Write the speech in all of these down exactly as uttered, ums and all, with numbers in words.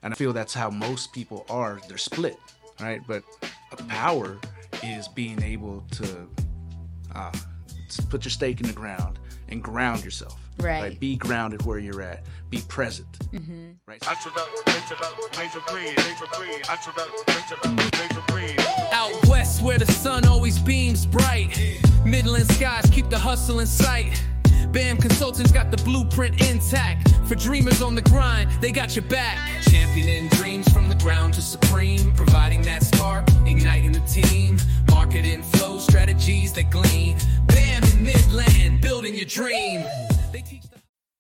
And I feel that's how most people are. They're split, right? But a power is being able to uh, put your stake in the ground and ground yourself. Right. Right? Be grounded where you're at. Be present. Mm-hmm. Right. Out west where the sun always beams bright. Midland skies keep the hustle in sight. BAM Consultants got the blueprint intact. For dreamers on the grind, they got your back. Championing dreams from the ground to supreme. Providing that spark, igniting the team. Marketing flow strategies that glean. BAM in Midland, building your dream. They teach the-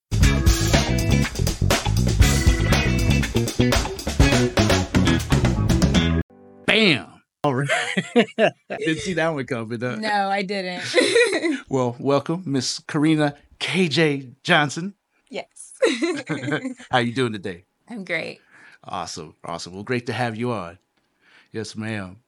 Bam! All right. Didn't see that one coming. Huh? No, I didn't. Well, welcome, Miss Karina K J Johnson. Yes. How you doing today? I'm great. Awesome, awesome. Well, great to have you on. Yes, ma'am.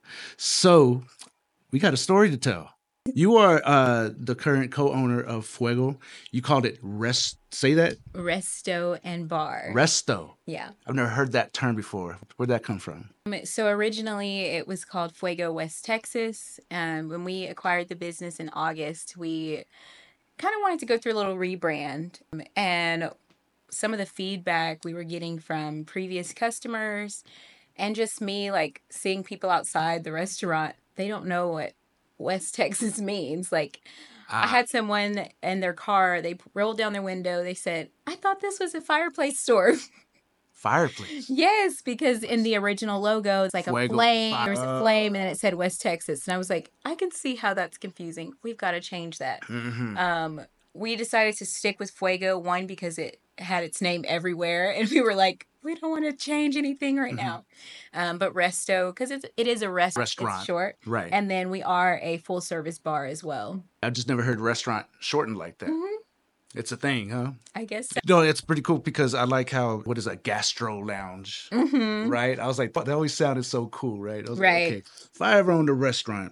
So, we got a story to tell. You are uh, the current co-owner of Fuego. You called it Rest. Say that? Resto and Bar. Resto. Yeah. I've never heard that term before. Where'd that come from? So originally it was called Fuego West Texas. Um, when we acquired the business in August, we kind of wanted to go through a little rebrand. And some of the feedback we were getting from previous customers and just me, like seeing people outside the restaurant, they don't know what West Texas means. Like, ah. I had someone in their car, they rolled down their window, they said, I thought this was a fireplace store. Fireplace? Yes, because in the original logo, it's like Fuego. A flame. There was a flame, and then it said West Texas. And I was like, I can see how that's confusing. We've got to change that. Mm-hmm. Um, we decided to stick with Fuego, one, because it had its name everywhere. And we were like, we don't want to change anything right mm-hmm. now. Um, but Resto, because it's, it is a rest- restaurant. It's short. Right. And then we are a full-service bar as well. I've just never heard restaurant shortened like that. Mm-hmm. It's a thing, huh? I guess so. No, it's pretty cool because I like how, what is that, gastro lounge, mm-hmm. right? I was like, that always sounded so cool, right? I was right. like, okay, if I ever owned a restaurant,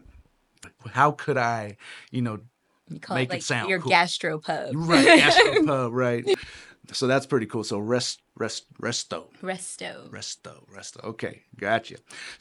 how could I, you know, you call make it, like, it sound your cool? Gastro pub. Right, gastro pub, right. So that's pretty cool. So rest, rest, resto. Resto. Resto, resto. Okay, gotcha.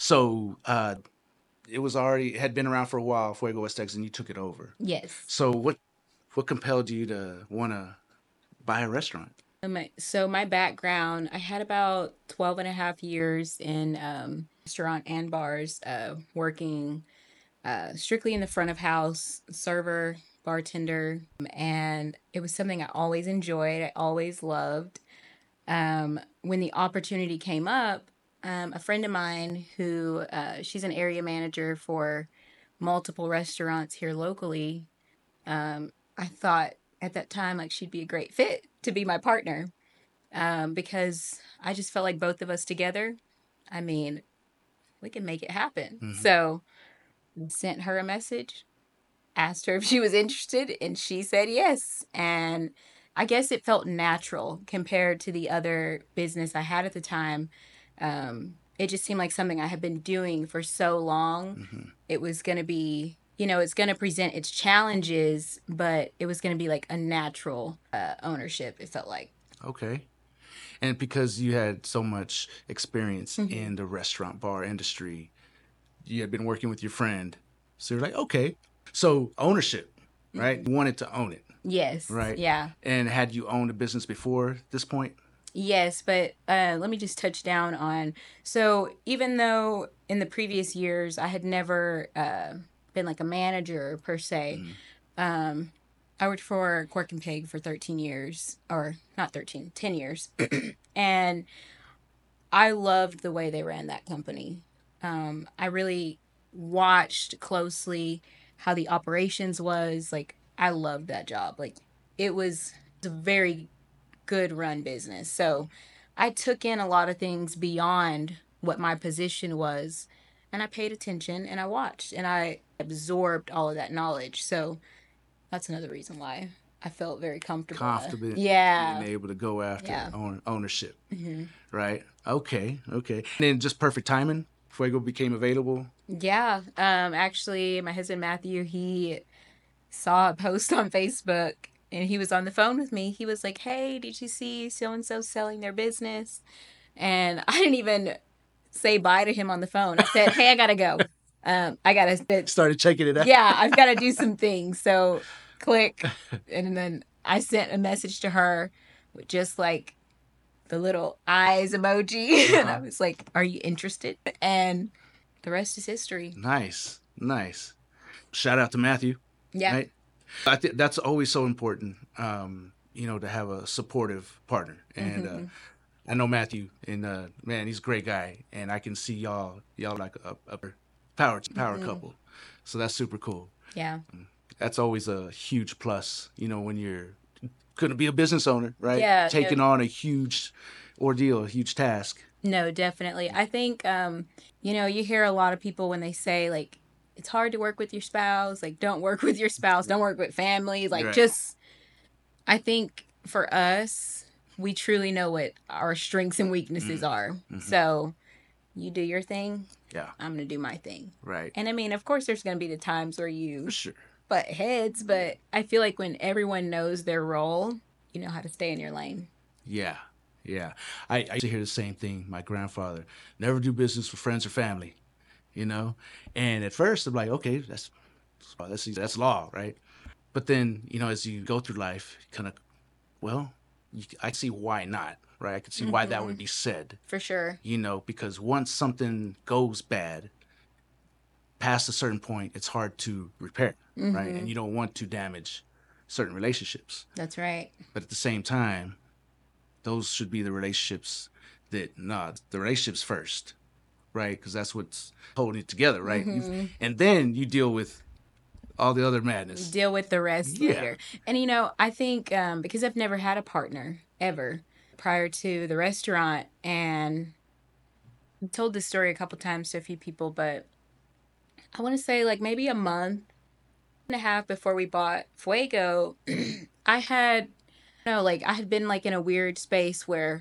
So uh, it was already, had been around for a while, Fuego West Texas, and you took it over. Yes. So what what compelled you to want to buy a restaurant? Um, so my background, I had about twelve and a half years in um, restaurant and bars, uh, working uh, strictly in the front of house, server, bartender, and it was something I always enjoyed. I always loved. Um, when the opportunity came up, um, a friend of mine who, uh, she's an area manager for multiple restaurants here locally, um, I thought at that time, like, she'd be a great fit to be my partner, um, because I just felt like both of us together, I mean, we can make it happen. Mm-hmm. So sent her a message, asked her if she was interested, and she said yes. And I guess it felt natural compared to the other business I had at the time. Um, it just seemed like something I had been doing for so long. Mm-hmm. It was going to be, you know, it's going to present its challenges, but it was going to be like a natural uh, ownership, it felt like. Okay. And because you had so much experience mm-hmm. in the restaurant bar industry, you had been working with your friend. So you're like, okay. So ownership, right? Mm-hmm. You wanted to own it. Yes. Right? Yeah. And had you owned a business before this point? Yes, but uh, let me just touch down on, so even though in the previous years I had never uh, been like a manager per se, mm. um, I worked for Cork and Pig for thirteen years, or not thirteen, ten years. And I loved the way they ran that company. Um, I really watched closely how the operations was. Like, I loved that job. Like, it was a very good run business. So I took in a lot of things beyond what my position was, and I paid attention and I watched and I absorbed all of that knowledge. So that's another reason why I felt very comfortable. Comfortable. Yeah. Being able to go after yeah. own, ownership. Mm-hmm. Right. Okay. Okay. And then just perfect timing, Fuego became available. Yeah. Um, actually, my husband, Matthew, he saw a post on Facebook and he was on the phone with me. He was like, hey, did you see so-and-so selling their business? And I didn't even say bye to him on the phone. I said, hey, I got to go. Um, I got to. Started checking it out. Yeah, I've got to do some things. So click. And then I sent a message to her with just like the little eyes emoji. Uh-huh. And I was like, are you interested? And the rest is history. Nice. Nice. Shout out to Matthew. Yeah. Right? I think that's always so important, um, you know, to have a supportive partner. And Mm-hmm. uh, I know Matthew, and uh, man, he's a great guy. And I can see y'all, y'all like a, a power power Mm-hmm. couple. So that's super cool. Yeah. That's always a huge plus, you know, when you're going to be a business owner, right? Yeah, Taking no- on a huge ordeal, a huge task. No, definitely. I think, um, you know, you hear a lot of people when they say, like, it's hard to work with your spouse. Like, don't work with your spouse. Don't work with family. Like, Right. just, I think for us, we truly know what our strengths and weaknesses are. Mm-hmm. So you do your thing. Yeah, I'm going to do my thing. right. And I mean, of course, there's going to be the times where you For sure. butt heads, but I feel like when everyone knows their role, you know how to stay in your lane. Yeah, yeah. I, I used to hear the same thing. My grandfather, never do business with friends or family, you know? And at first, I'm like, okay, that's that's, that's law, right? But then, you know, as you go through life, kind of, well, you, I see why not, right? I can see why that would be said, For sure. you know, because once something goes bad, past a certain point, it's hard to repair, right? And you don't want to damage certain relationships. That's right. But at the same time, those should be the relationships that, nah, the relationships first, right? Because that's what's holding it together, right? You- And then you deal with all the other madness. Deal with the rest Yeah. later. And you know, I think um, because I've never had a partner ever prior to the restaurant, and I've told this story a couple times to a few people, but I want to say like maybe a month and a half before we bought Fuego, I had, you know, like I had been like in a weird space where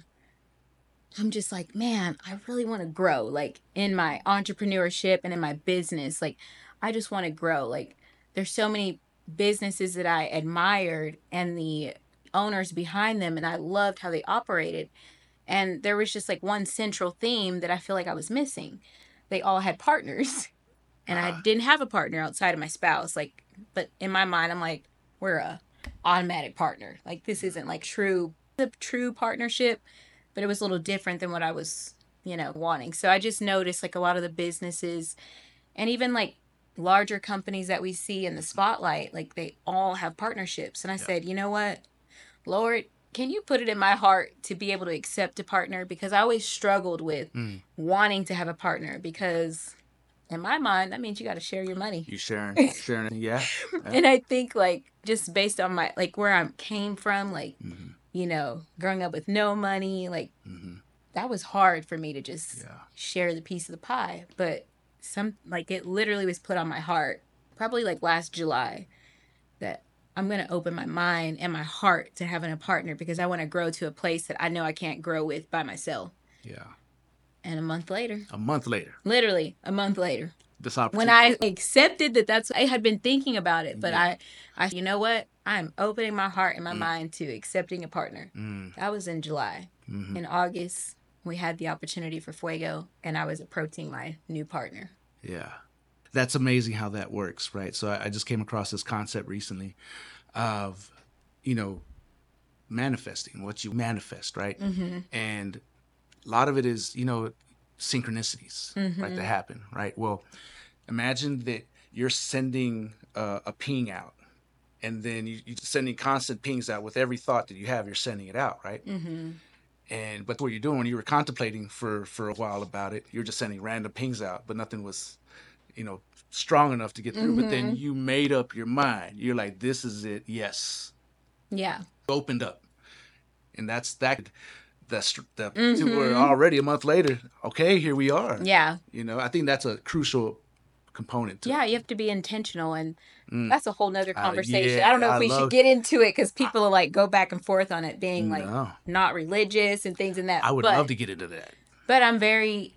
I'm just like, man, I really want to grow, like in my entrepreneurship and in my business. Like, I just want to grow. Like, there's so many businesses that I admired and the owners behind them, and I loved how they operated. And there was just like one central theme that I feel like I was missing. They all had partners, and I didn't have a partner outside of my spouse. Like, but in my mind, I'm like, we're a automatic partner. Like, this isn't like true, a true partnership, but it was a little different than what I was, you know, wanting. So I just noticed like a lot of the businesses and even like larger companies that we see in the spotlight, like they all have partnerships. And I said, you know what, Lord, can you put it in my heart to be able to accept a partner? Because I always struggled with Mm. wanting to have a partner, because in my mind, that means you got to share your money. You sharing, sharing, yeah. yeah. And I think like just based on my, like where I came from, like, Mm-hmm. you know, growing up with no money, like Mm-hmm. that was hard for me to just Yeah. share the piece of the pie. But some, like it literally was put on my heart, probably like last July, that I'm going to open my mind and my heart to having a partner, because I want to grow to a place that I know I can't grow with by myself. Yeah. And a month later, A month later, literally a month later, this opportunity. when I accepted that that's, I had been thinking about it, but Yeah. I, I, you know what? I'm opening my heart and my mind to accepting a partner. Mm. That was in July. Mhm. In August, we had the opportunity for Fuego, and I was approaching my new partner. Yeah. That's amazing how that works, right? So I, I just came across this concept recently of, you know, manifesting what you manifest, right? Mm-hmm. And a lot of it is, you know, synchronicities, Mm-hmm. right, that happen, right? Well, imagine that you're sending uh, a ping out, and then you, you're sending constant pings out with every thought that you have, you're sending it out, right? Mm-hmm. And but what you're doing, you were contemplating for for a while about it. You're just sending random pings out, but nothing was, you know, strong enough to get through. But then you made up your mind. You're like, this is it. Yes, Yeah. opened up, and that's that. That's the we're already a month later. Okay, here we are. Yeah. You know, I think that's a crucial component to Yeah, you have to be intentional, and that's a whole nother Uh, conversation. yeah, I don't know if I we love- should get into it, because people will like go back and forth on it being like No. not religious and things in that. I would but, love to get into that. But I'm very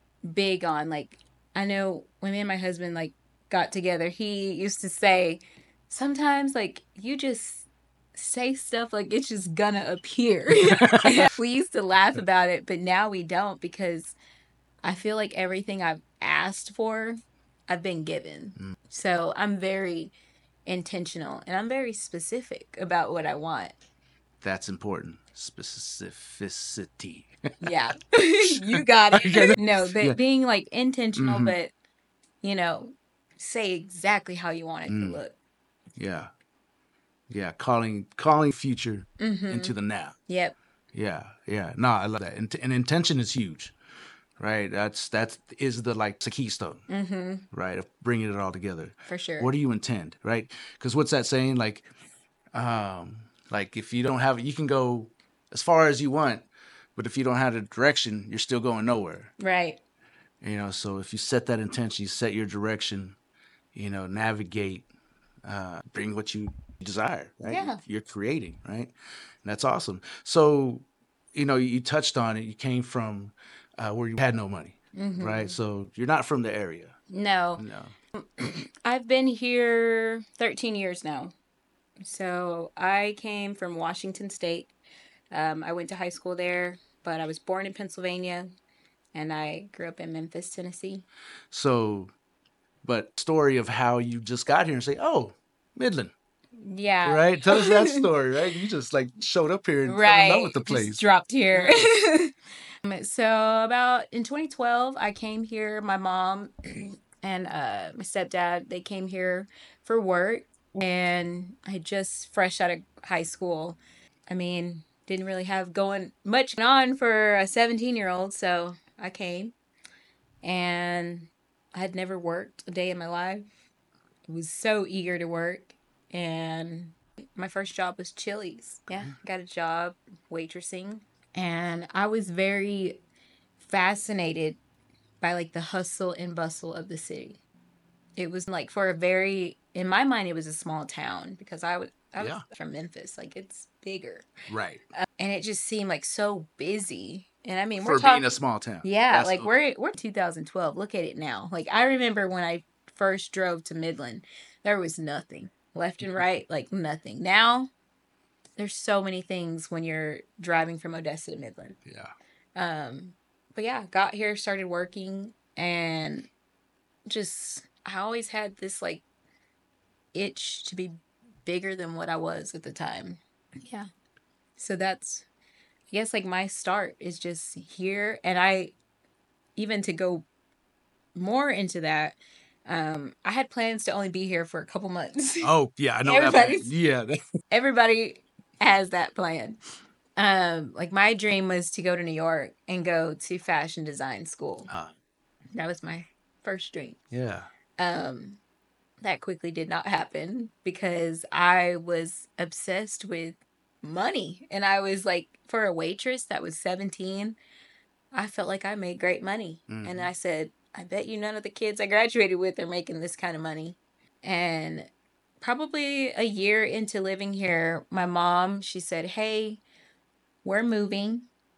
big on, like, I know when me and my husband like got together, he used to say, sometimes like you just say stuff like it's just gonna appear. We used to laugh about it, but now we don't because I feel like everything I've asked for, I've been given. Mm. So I'm very intentional and I'm very specific about what I want. That's important. Specificity. Yeah. You got it. No, but yeah. Being like intentional, mm-hmm. but, you know, say exactly how you want it mm. to look. Yeah. Yeah. Calling calling future mm-hmm. into the now. Yep. Yeah. Yeah. No, I love that. And, and intention is huge. Right? That's that is the like the keystone. Mm-hmm. Right? Of bringing it all together. For sure. What do you intend? Right? Because what's that saying? Like, um, like if you don't have it, you can go as far as you want, but if you don't have a direction, you're still going nowhere. Right. You know, so if you set that intention, you set your direction, you know, navigate, uh, bring what you desire, right? Yeah. You're creating, right? And that's awesome. So, you know, you touched on it. You came from uh, where you had no money, mm-hmm. right? So you're not from the area. No. No. I've been here thirteen years now. So I came from Washington State. Um, I went to high school there, but I was born in Pennsylvania, and I grew up in Memphis, Tennessee. So, but story of how you just got here and say, oh, Midland. Yeah. Right? Tell us that story, right? You just like showed up here and right. fell in love with the place. Just dropped here. So about in twenty twelve, I came here. My mom and uh, my stepdad, they came here for work, and I just fresh out of high school. I mean, didn't really have going much on for a seventeen-year-old, so I came, and I had never worked a day in my life. I was so eager to work, and my first job was Chili's. Yeah, got a job waitressing, and I was very fascinated by like the hustle and bustle of the city. It was like for a very, in my mind, it was a small town because I was, I was yeah. from Memphis. Like it's bigger. Right. Uh, and it just seemed like so busy. And I mean, for we're talking, being a small town. Yeah. That's like okay. we're, we're two thousand twelve. Look at it now. Like I remember when I first drove to Midland, there was nothing left and right, like nothing. Now there's so many things when you're driving from Odessa to Midland. Yeah. Um, but yeah, got here, started working, and just, I always had this like itch to be bigger than what I was at the time. Yeah. So that's, I guess like my start is just here. And I, even to go more into that, um, I had plans to only be here for a couple months. Oh, yeah, I know that. Yeah. Everybody has that plan. Um, like my dream was to go to New York and go to fashion design school. Uh, that was my first dream. Yeah. Um, that quickly did not happen because I was obsessed with money. And I was like, for a waitress that was seventeen, I felt like I made great money. Mm-hmm. And I said, I bet you none of the kids I graduated with are making this kind of money. And probably a year into living here, my mom, she said, hey, we're moving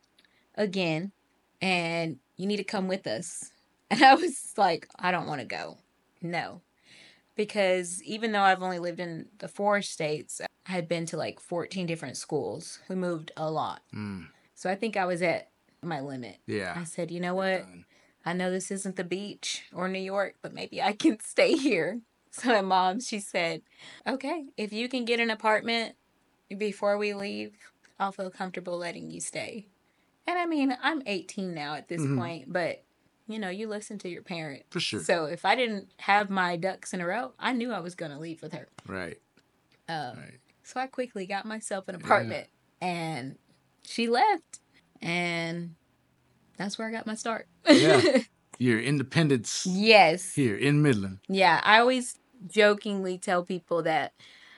again, and you need to come with us. And I was like, I don't want to go. No. Because even though I've only lived in the four states, I had been to like fourteen different schools. We moved a lot. Mm. So I think I was at my limit. Yeah. I said, you know what? I know this isn't the beach or New York, but maybe I can stay here. So my mom, she said, okay, if you can get an apartment before we leave, I'll feel comfortable letting you stay. And I mean, I'm eighteen now at this mm-hmm. point, but you know, you listen to your parent. For sure. So if I didn't have my ducks in a row, I knew I was going to leave with her. Right. Um, right. So I quickly got myself an apartment yeah. and she left. And that's where I got my start. Yeah. Your independence. Yes. Here in Midland. Yeah. I always jokingly tell people that,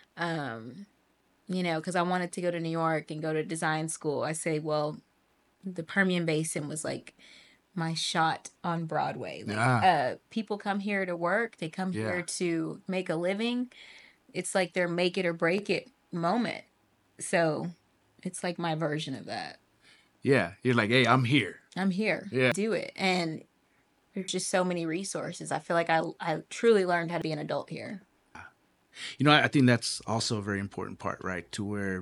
um, you know, because I wanted to go to New York and go to design school. I say, well, the Permian Basin was like my shot on Broadway. Like, ah. uh, people come here to work. They come yeah. here to make a living. It's like their make it or break it moment. So it's like my version of that. Yeah. You're like, hey, I'm here. I'm here. Yeah. Do it. And there's just so many resources. I feel like I, I truly learned how to be an adult here. You know, I, I think that's also a very important part, right? To where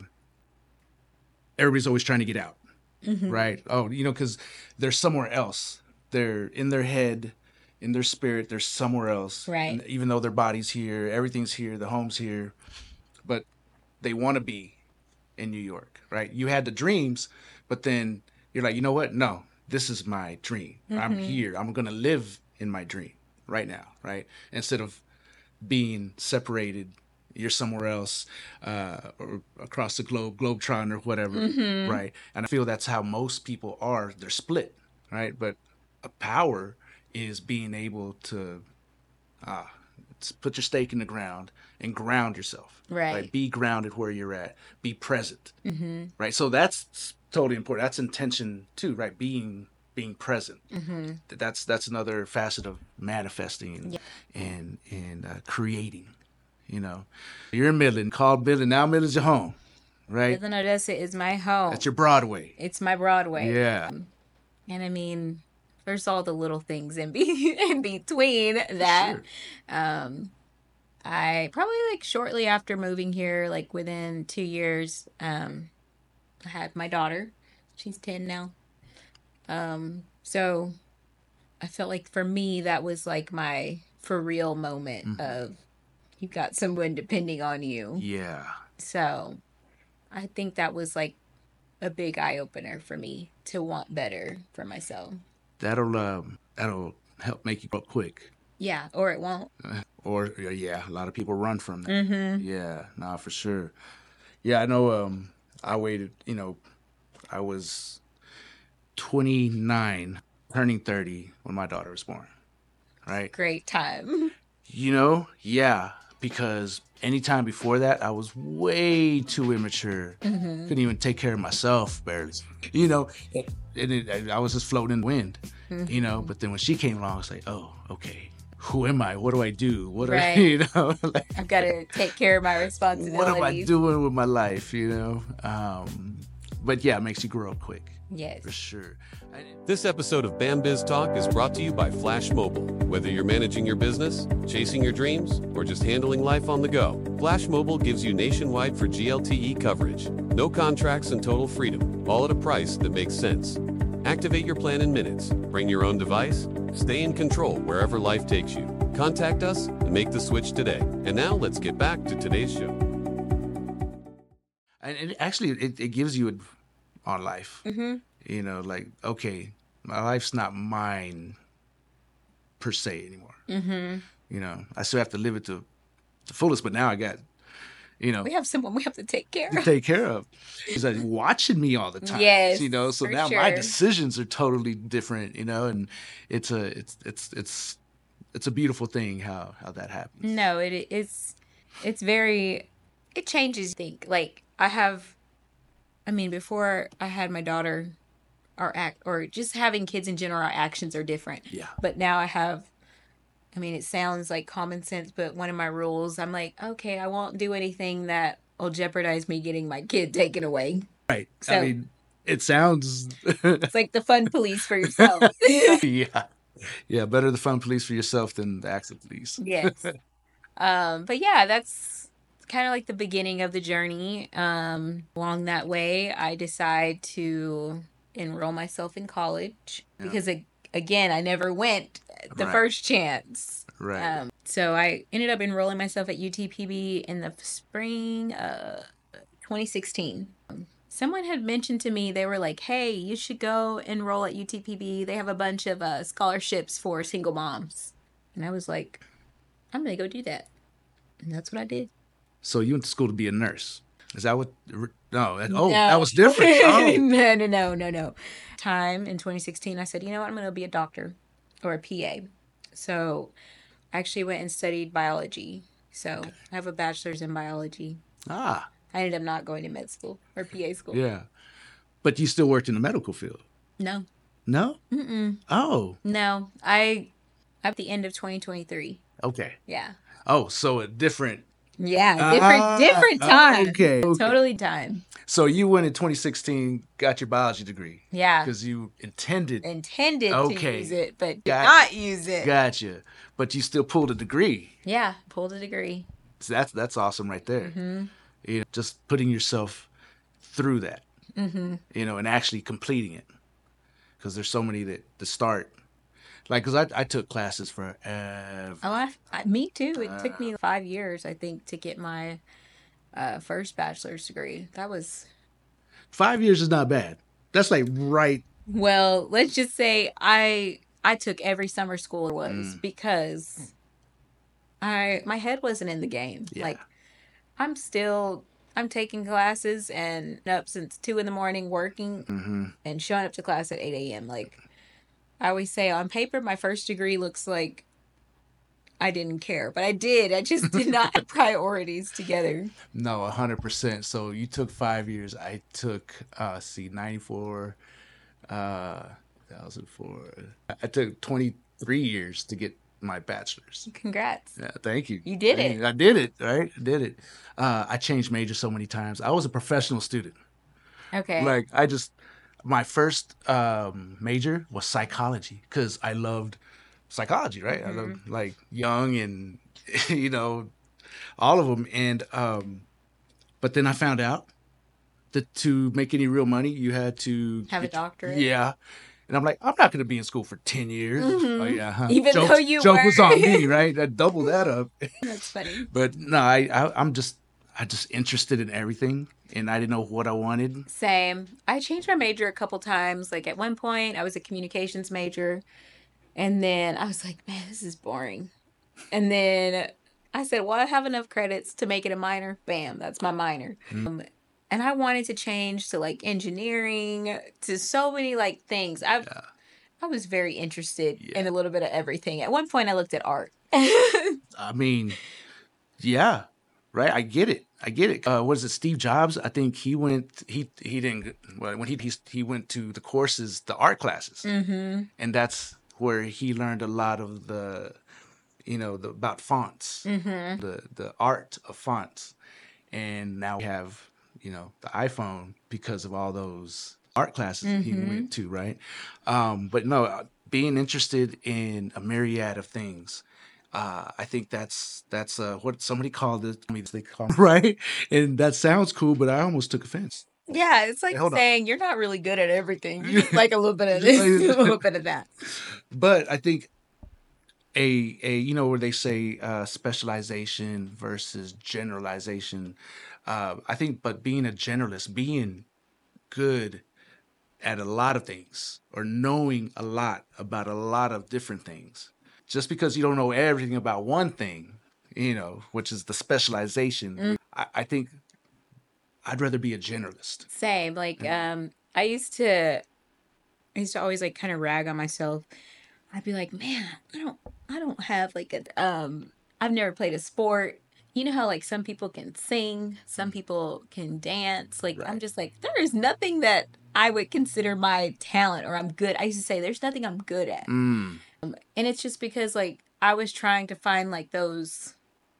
everybody's always trying to get out, Mm-hmm. right? Oh, you know, because they're somewhere else. They're in their head, in their spirit, they're somewhere else. Right. And even though their body's here, everything's here, the home's here, but they want to be in New York, right? You had the dreams, but then you're like, you know what? No, this is my dream. I'm here. I'm going to live in my dream right now, right? Instead of being separated, you're somewhere else, uh, or across the globe, Globetron or whatever, right? And I feel that's how most people are. They're split, right? But a power is being able to uh, put your stake in the ground and ground yourself. Right. Be grounded where you're at. Be present. Right. So that's totally important. That's intention too, right? Being being present. That's that's another facet of manifesting Yeah. and and uh, creating. You know, you're in Midland. Called Midland. Now Midland's your home, right? Midland, Odessa is my home. That's your Broadway. It's my Broadway. Yeah. And I mean, there's all the little things in be in between that. Sure. Um, I probably like shortly after moving here, like within two years, um, I had my daughter. She's ten now. Um, so I felt like for me that was like my for real moment Mm-hmm. of you got someone depending on you. Yeah. So I think that was like a big eye opener for me to want better for myself. That'll um, that'll help make you grow up quick. Yeah, or it won't. Or uh, yeah, a lot of people run from that. Mm-hmm. Yeah, nah, for sure. Yeah, I know. Um, I waited. You know, I was twenty-nine, turning thirty when my daughter was born. Right. Great time. You know, yeah, because anytime before that, I was way too immature. Couldn't even take care of myself, barely. You know, and it, I was just floating in the wind. You know, but then when she came along, I was like, oh, okay. Who am I? What do I do? What do I, Right. you know? Like, I've got to take care of my responsibilities. what am I doing with my life? You know. Um, but yeah, it makes you grow up quick Yes. for sure. I, This episode of BamBiz Talk is brought to you by Flash Mobile. Whether you're managing your business, chasing your dreams, or just handling life on the go, Flash Mobile gives you nationwide for G L T E coverage. No contracts and total freedom, all at a price that makes sense. Activate your plan in minutes. Bring your own device. Stay in control wherever life takes you. Contact us and make the switch today. And now let's get back to today's show. and it, actually, it, it gives you a, on life. Mm-hmm. You know, like, okay, my life's not mine per se anymore. Mm-hmm. You know, I still have to live it to the fullest, but now I got, you know, We have someone we have to take care to of. take care of. He's like watching me all the time. Yes, You know, so for now my sure. decisions are totally different, you know, and it's a, it's, it's, it's, it's a beautiful thing how, how that happens. No, it it's it's very it changes. I think like I have, I mean, before I had my daughter, our act or just having kids in general, our actions are different. Yeah. But now I have. I mean, it sounds like common sense, but one of my rules, I'm like, okay, I won't do anything that will jeopardize me getting my kid taken away. Right. So- I mean, it sounds, It's like the fun police for yourself. yeah. Yeah. Better the fun police for yourself than the active police. Yes. Um, but yeah, that's kind of like the beginning of the journey. Um, along that way, I decide to enroll myself in college because, ag- again, I never went the Right. first chance. Right. Um, so I ended up enrolling myself at U T P B in the spring of twenty sixteen. Someone had mentioned to me, they were like, hey, you should go enroll at U T P B. They have a bunch of uh, scholarships for single moms. And I was like, I'm going to go do that. And that's what I did. So you went to school to be a nurse. Is that what? No. That, oh, No. that was different. Oh. no, no, no, no, no. Time in twenty sixteen, I said, you know what? I'm going to be a doctor or a P A. So I actually went and studied biology. So I have a bachelor's in biology. Ah, I ended up not going to med school or P A school. yeah. But you still worked in the medical field? No, No? Mm-mm. Oh, no. I, at the end of twenty twenty-three. okay. Yeah. Oh, so a different. Yeah. Different, Ah, different time. Okay. okay. Totally time. So you went in twenty sixteen, got your biology degree. Yeah. Because you intended. Intended Okay. to use it, but did Got- not use it. Gotcha. But you still pulled a degree. Yeah. Pulled a degree. So that's that's awesome right there. Mm-hmm. You know, just putting yourself through that, Mm-hmm. you know, and actually completing it. Because there's so many that to start. Like, because I, I took classes for uh, Oh, I, I, me too. It took me five years, I think, to get my uh, first bachelor's degree. That was, five years is not bad. That's like right. well, let's just say I I took every summer school there was Mm. because I my head wasn't in the game. Yeah. Like, I'm still I'm taking classes and up since two in the morning working Mm-hmm. and showing up to class at eight a.m. Like, I always say, on paper, my first degree looks like I didn't care, but I did. I just did not have priorities together. No, one hundred percent. So you took five years. I took, uh, see, ninety-four, uh, two thousand four. I took twenty-three years to get my bachelor's. Congrats. Yeah, thank you. You did Thank it. you. I did it, right? I did it. Uh, I changed majors so many times. I was a professional student. Okay. Like, I just, my first um, major was psychology because I loved psychology, right? I loved, like, Jung and, you know, all of them. And, um, but then I found out that to make any real money, you had to Have a get- doctorate? Yeah. And I'm like, I'm not going to be in school for ten years. Oh, yeah. Huh? Even joke, though you joke were. was on me, right? I doubled that up. That's funny. But no, I, I I'm just I just interested in everything, and I didn't know what I wanted. Same. I changed my major a couple times. Like, at one point, I was a communications major. And then I was like, man, this is boring. And then I said, well, I have enough credits to make it a minor. Bam, that's my minor. Um, and I wanted to change to like engineering, to so many like things. I Yeah. I was very interested Yeah. in a little bit of everything. At one point, I looked at art. I mean, yeah, right. I get it. I get it. Uh, what is it? Steve Jobs. I think he went. He he didn't. Well, when he he he went to the courses, the art classes, Mm-hmm. and that's where he learned a lot of the, you know, the about fonts, Mm-hmm. the the art of fonts, and now we have, you know, the iPhone because of all those art classes he Mhm. went to, right? Um, but no, uh, being interested in a myriad of things. Uh, I think that's that's uh, what somebody called it. I mean, they call right, and that sounds cool, but I almost took offense. Yeah, it's like Hey, hold on. saying you're not really good at everything. You just like a little bit of this, a little bit of that. But I think a a you know where they say uh, specialization versus generalization. Uh, I think, but being a generalist, being good at a lot of things, or knowing a lot about a lot of different things, just because you don't know everything about one thing, you know, which is the specialization. I, I think I'd rather be a generalist. Same. Like, um, I used to, I used to always like kind of rag on myself. I'd be like, man, I don't, I don't have like a, um, I've never played a sport. You know how like some people can sing, some people can dance. Like, I'm Right. just like, there is nothing that I would consider my talent or I'm good. I used to say, there's nothing I'm good at. Mm, And it's just because like I was trying to find like those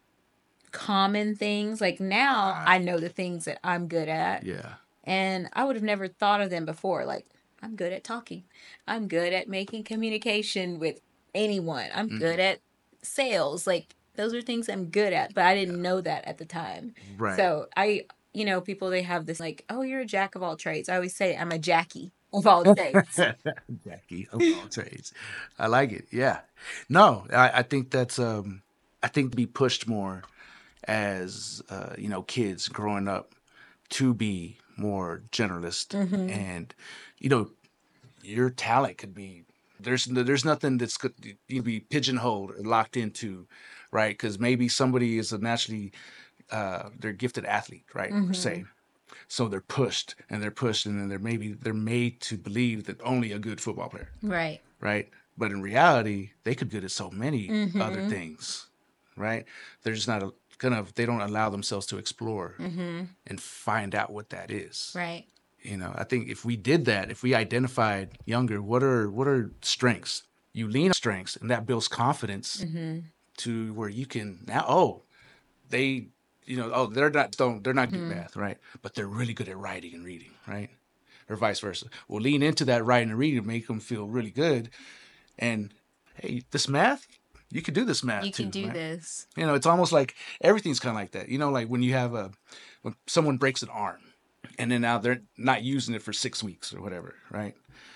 common things. Like now I know the things that I'm good at. yeah. And I would have never thought of them before. Like, I'm good at talking. I'm good at making communication with anyone. I'm Mm-hmm. good at sales. Like, those are things I'm good at, but I didn't know that at the time. Right. So I, you know, people, they have this like, oh, you're a jack of all trades. I always say I'm a Jackie of all trades. Jackie of all trades. I like it. Yeah. No, I, I think that's um I think to be pushed more as uh, you know, kids growing up to be more generalist, and you know, your talent could be there's there's nothing that's could you be pigeonholed or locked into, right? Because maybe somebody is a naturally uh, they're a gifted athlete, right? Per se. So they're pushed and they're pushed, and then they're maybe they're made to believe that only a good football player, Right. right? But in reality, they could be good at so many Mm-hmm. other things, right? They're just not a, kind of they don't allow themselves to explore Mm-hmm. and find out what that is. Right. You know, I think if we did that, if we identified younger, what are what are strengths? You lean on strengths, and that builds confidence Mm-hmm. to where you can now. Oh, they, you know, oh they're not don't they're not good at math, right? But they're really good at writing and reading, right? Or vice versa. We'll lean into that writing and reading, make them feel really good. And hey, this math, you could do this math You too. can do right? this. You know, it's almost like everything's kind of like that. You know, like when you have a, when someone breaks an arm and then now they're not using it for six weeks or whatever, right?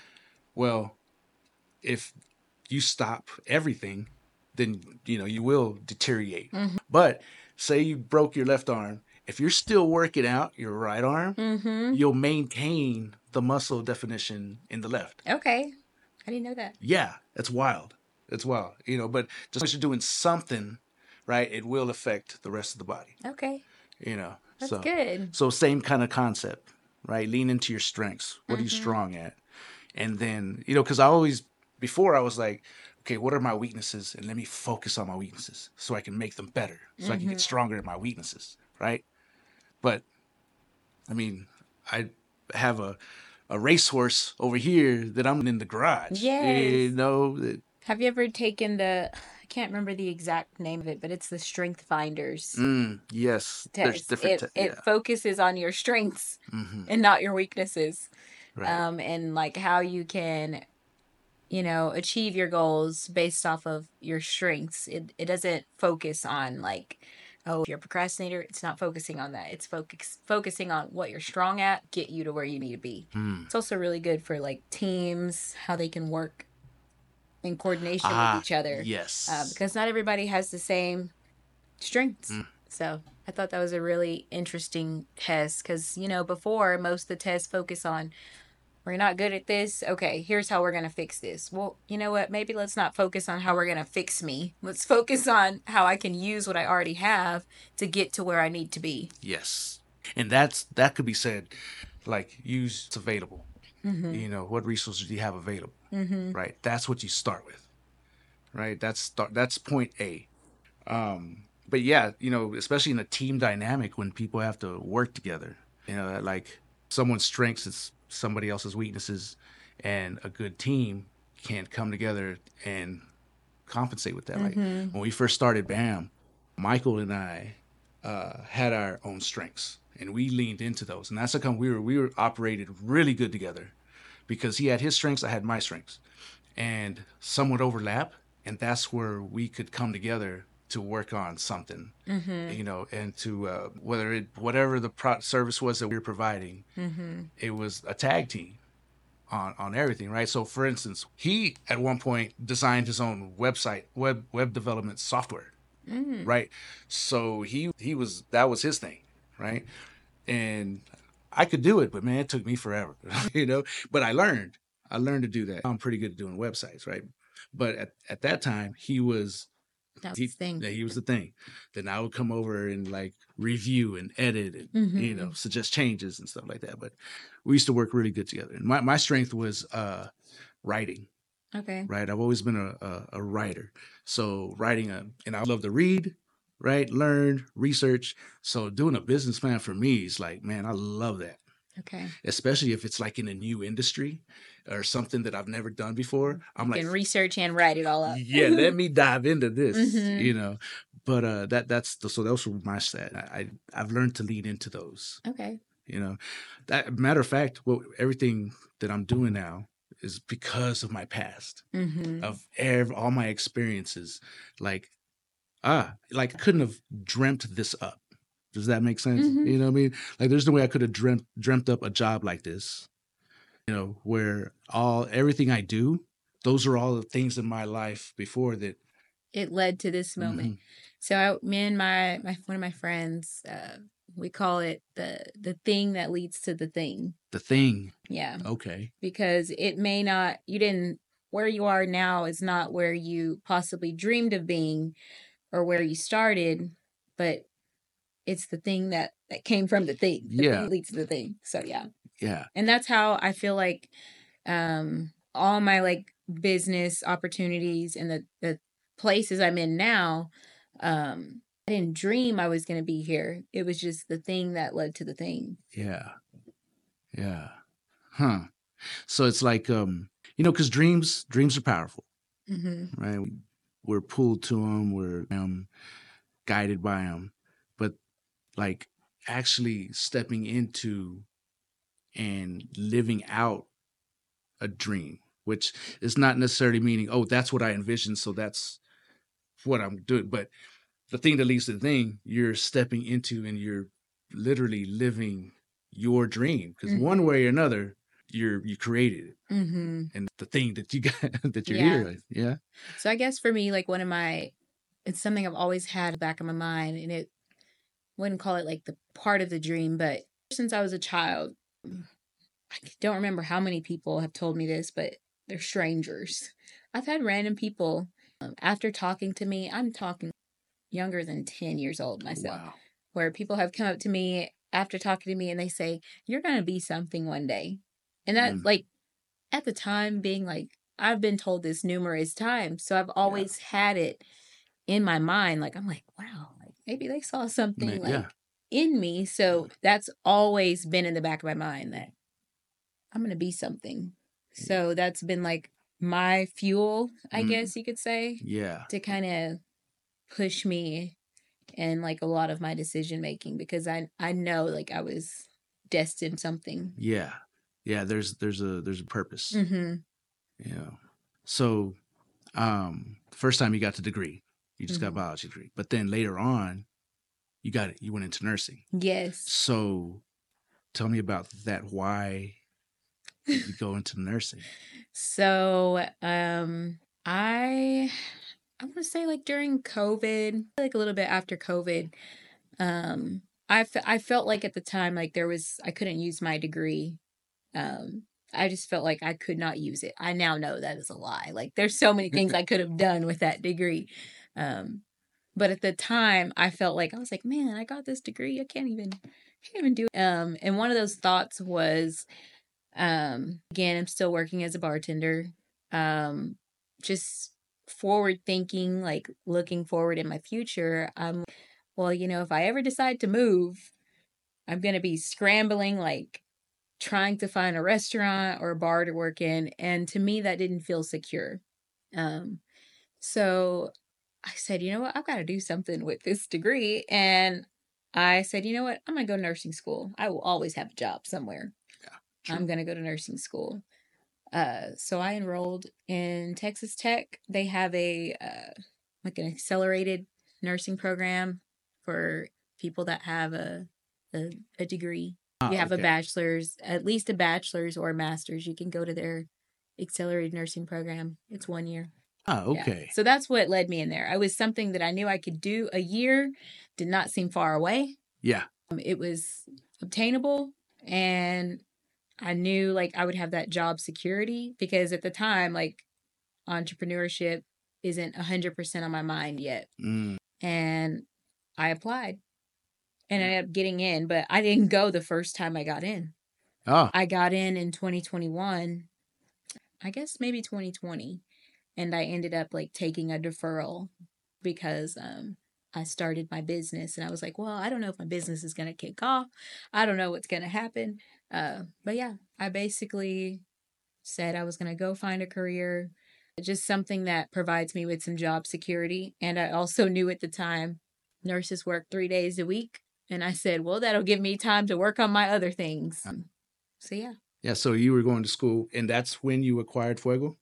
Well, if you stop everything, then, you know, you will deteriorate. Mm-hmm. But say you broke your left arm, if you're still working out your right arm, Mm-hmm. you'll maintain the muscle definition in the left. Okay. I didn't know that. Yeah, it's wild. It's wild, you know, but just as you're doing something, right, it will affect the rest of the body, Okay. you know. That's so, good. So same kind of concept, right? Lean into your strengths. What Mm-hmm. are you strong at? And then, you know, because I always, before I was like, okay, what are my weaknesses? And let me focus on my weaknesses so I can make them better, so mm-hmm. I can get stronger at my weaknesses, right? But, I mean, I have a, a racehorse over here that I'm in the garage. Yes. You know, that, Have you ever taken the, I can't remember the exact name of it, but it's the Strength Finders mm, yes, there's test. different. It, Te- it yeah. focuses on your strengths Mm-hmm. and not your weaknesses. Right. Um, and like how you can, you know, achieve your goals based off of your strengths. It it doesn't focus on like, oh, if you're a procrastinator, it's not focusing on that. It's focus focusing on what you're strong at, get you to where you need to be. Mm. It's also really good for like teams, how they can work in coordination Ah, with each other. Yes. Uh, because not everybody has the same strengths. Mm. So I thought that was a really interesting test because, you know, before most of the tests focus on, we're not good at this. Okay, here's how we're going to fix this. Well, you know what? Maybe let's not focus on how we're going to fix me. Let's focus on how I can use what I already have to get to where I need to be. Yes. And that's that could be said like use what's available. Mm-hmm. You know, what resources do you have available? Mm-hmm. Right? That's what you start with. Right? That's start that's point A. Um, but yeah, you know, especially in a team dynamic when people have to work together, you know, like someone's strengths is somebody else's weaknesses, and a good team can come together and compensate with that. Mm-hmm. Like when we first started B A M, Michael and I uh, had our own strengths, and we leaned into those, and that's how come we were we were operated really good together, because he had his strengths, I had my strengths, and some would overlap, and that's where we could come together to work on something, mm-hmm. you know, and to uh, whether it whatever the pro- service was that we were providing, mm-hmm. it was a tag team on on everything, right? So, for instance, he at one point designed his own website, web web development software, mm. right? So he he was that was his thing, right? And I could do it, but man, it took me forever, you know. But I learned, I learned to do that. I'm pretty good at doing websites, right? But at at that time, he was. That was he, the thing. Yeah, he was the thing. Then I would come over and like review and edit and, mm-hmm. you know, suggest changes and stuff like that. But we used to work really good together. And my, my strength was uh, writing. Okay. Right. I've always been a, a, a writer. So writing, a, and I love to read, right? Learn, research. So doing a business plan for me is like, man, I love that. Okay. Especially if it's like in a new industry or something that I've never done before. I'm you like, can research and write it all up. yeah, let me dive into this, mm-hmm. you know. But uh, that that's the, so those were my set. I, I I've learned to lead into those. Okay. You know, that matter of fact, well, everything that I'm doing now is because of my past, mm-hmm. of every, all my experiences. Like, ah, like I couldn't have dreamt this up. Does that make sense? Mm-hmm. You know what I mean? Like, there's no way I could have dreamt dreamt up a job like this, you know, where all everything I do, those are all the things in my life before that. It led to this moment. Mm-hmm. So I, me and my, my one of my friends, uh, we call it the the thing that leads to the thing. The thing. Yeah. Okay. Because it may not, you didn't, where you are now is not where you possibly dreamed of being or where you started, but it's the thing that, that came from the thing. The yeah. thing leads to the thing. So yeah. Yeah. And that's how I feel like um, all my like business opportunities and the, the places I'm in now, um, I didn't dream I was going to be here. It was just the thing that led to the thing. Yeah. Yeah. Huh. So it's like, um, you know, because dreams, dreams are powerful, mm-hmm. right? We're pulled to them. We're um, guided by them. But like actually stepping into and living out a dream, which is not necessarily meaning, oh, that's what I envisioned, so that's what I'm doing. But the thing that leads to the thing, you're stepping into and you're literally living your dream. Because Mhm. one way or another, you're you created it. Mm-hmm. And the thing that you got that you're Yeah. here with. Yeah. So I guess for me, like one of my, it's something I've always had in the back of my mind, and it wouldn't call it like the part of the dream, but since I was a child, I don't remember how many people have told me this, but they're strangers. I've had random people um, after talking to me. I'm talking younger than ten years old myself, Wow. where people have come up to me after talking to me and they say, "You're going to be something one day." And that, Mm. like, at the time being like, I've been told this numerous times. So I've always had it in my mind. Like, I'm like, wow, like maybe they saw something Man, like yeah. in me. So that's always been in the back of my mind that I'm going to be something. So that's been like my fuel, I Mm. guess you could say, Yeah. to kind of push me in like a lot of my decision making, because I I know like I was destined something. Yeah. Yeah. There's there's a there's a purpose. Mm-hmm. Yeah. So um the first time you got the degree, you just got Mhm. a biology degree. But then later on, you got it, you went into nursing. Yes. So tell me about that. Why did you go into nursing? So, um, I I want to say like during COVID, like a little bit after COVID, um, I fe- I felt like at the time like there was I couldn't use my degree. Um, I just felt like I could not use it. I now know that is a lie. Like there's so many things I could have done with that degree. Um, but at the time, I felt like I was like, man, I got this degree. I can't even can't even do it. Um, and one of those thoughts was, um, again, I'm still working as a bartender. Um, just forward thinking, like looking forward in my future. I'm, well, you know, if I ever decide to move, I'm going to be scrambling, like trying to find a restaurant or a bar to work in. And to me, that didn't feel secure. Um, so I said, you know what? I've got to do something with this degree. And I said, you know what? I'm going to go to nursing school. I will always have a job somewhere. True. I'm going to go to nursing school. Uh, so I enrolled in Texas Tech. They have a uh, like an accelerated nursing program for people that have a a, a degree. Ah, You have okay. a bachelor's, at least a bachelor's or a master's. You can go to their accelerated nursing program. It's one year. Oh, Yeah. okay. So that's what led me in there. I was something that I knew I could do. A year did not seem far away. Yeah. Um, it was obtainable, and I knew like I would have that job security, because at the time, like entrepreneurship isn't a hundred percent on my mind yet. Mm. And I applied and I ended up getting in, but I didn't go the first time I got in. Oh, I got in in twenty twenty-one, I guess maybe twenty twenty. And I ended up like taking a deferral because um, I started my business, and I was like, well, I don't know if my business is going to kick off. I don't know what's going to happen. Uh, but yeah, I basically said I was going to go find a career, just something that provides me with some job security. And I also knew at the time nurses work three days a week. And I said, well, that'll give me time to work on my other things. So yeah. yeah. So you were going to school, and that's when you acquired Fuego?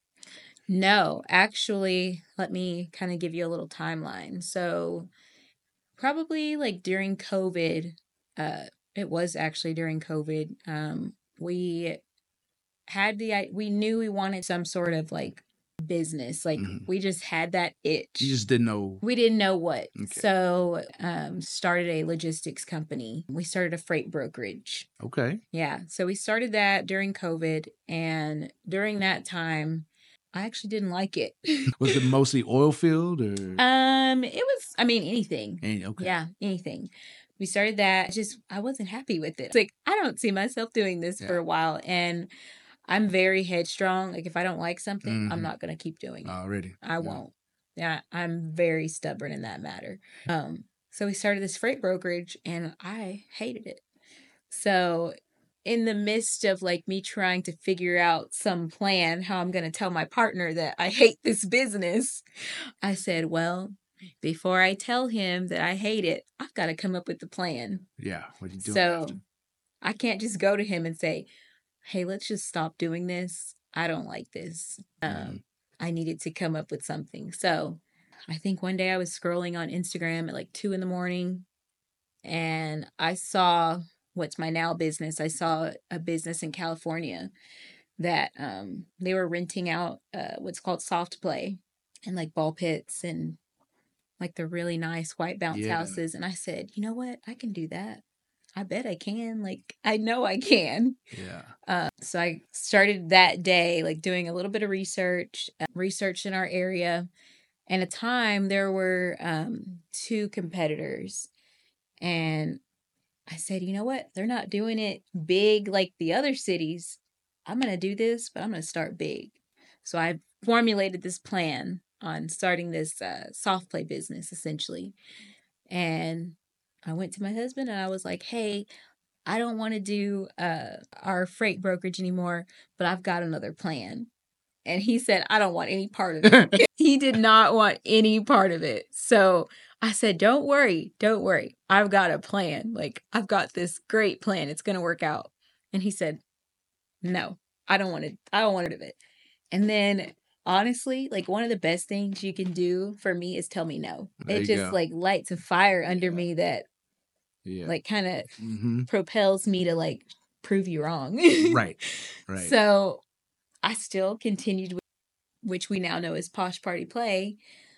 No, actually, let me kind of give you a little timeline. So probably like during COVID, uh, it was actually during COVID, um, we had the, i- we knew we wanted some sort of like business. Like Mhm. we just had that itch. You just didn't know. We didn't know what. Okay. So, um, started a logistics company. We started a freight brokerage. Okay. Yeah. So we started that during COVID. And during that time, I actually didn't like it. Was it mostly oil field or? um, it was, I mean, anything. Any- okay. Yeah, anything. We started that. Just, I wasn't happy with it. It's like, I don't see myself doing this for Yeah. a while. And I'm very headstrong. Like, if I don't like something, I'm Mhm. not going to keep doing it. Already. I Yeah. won't. Yeah, I'm very stubborn in that matter. Um, so we started this freight brokerage, and I hated it. So in the midst of like me trying to figure out some plan how I'm going to tell my partner that I hate this business, I said, well, before I tell him that I hate it, I've got to come up with the plan. Yeah. What you doing? So after? I can't just go to him and say, hey, let's just stop doing this. I don't like this. Um, Mhm. I needed to come up with something. So I think one day I was scrolling on Instagram at like two in the morning, and I saw what's my now business. I saw a business in California that um, they were renting out uh, what's called soft play and like ball pits and like the really nice white bounce Yeah. houses. And I said, you know what? I can do that. I bet I can. Like, I know I can. Yeah. Uh, so I started that day, like doing a little bit of research, uh, research in our area. And at a time there were um, two competitors. And I said, you know what? They're not doing it big like the other cities. I'm going to do this, but I'm going to start big. So I formulated this plan on starting this uh, soft play business, essentially. And I went to my husband and I was like, hey, I don't want to do uh, our freight brokerage anymore, but I've got another plan. And he said, I don't want any part of it. He did not want any part of it. So I said, don't worry, don't worry. I've got a plan. Like, I've got this great plan. It's going to work out. And he said, no, I don't want it. I don't want it of it. And then honestly, like one of the best things you can do for me is tell me no. There it you just go. like lights a fire under me that Yeah. like kind of Mm-hmm. propels me to like prove you wrong. Right. Right. So I still continued with, which we now know as Posh Party Play.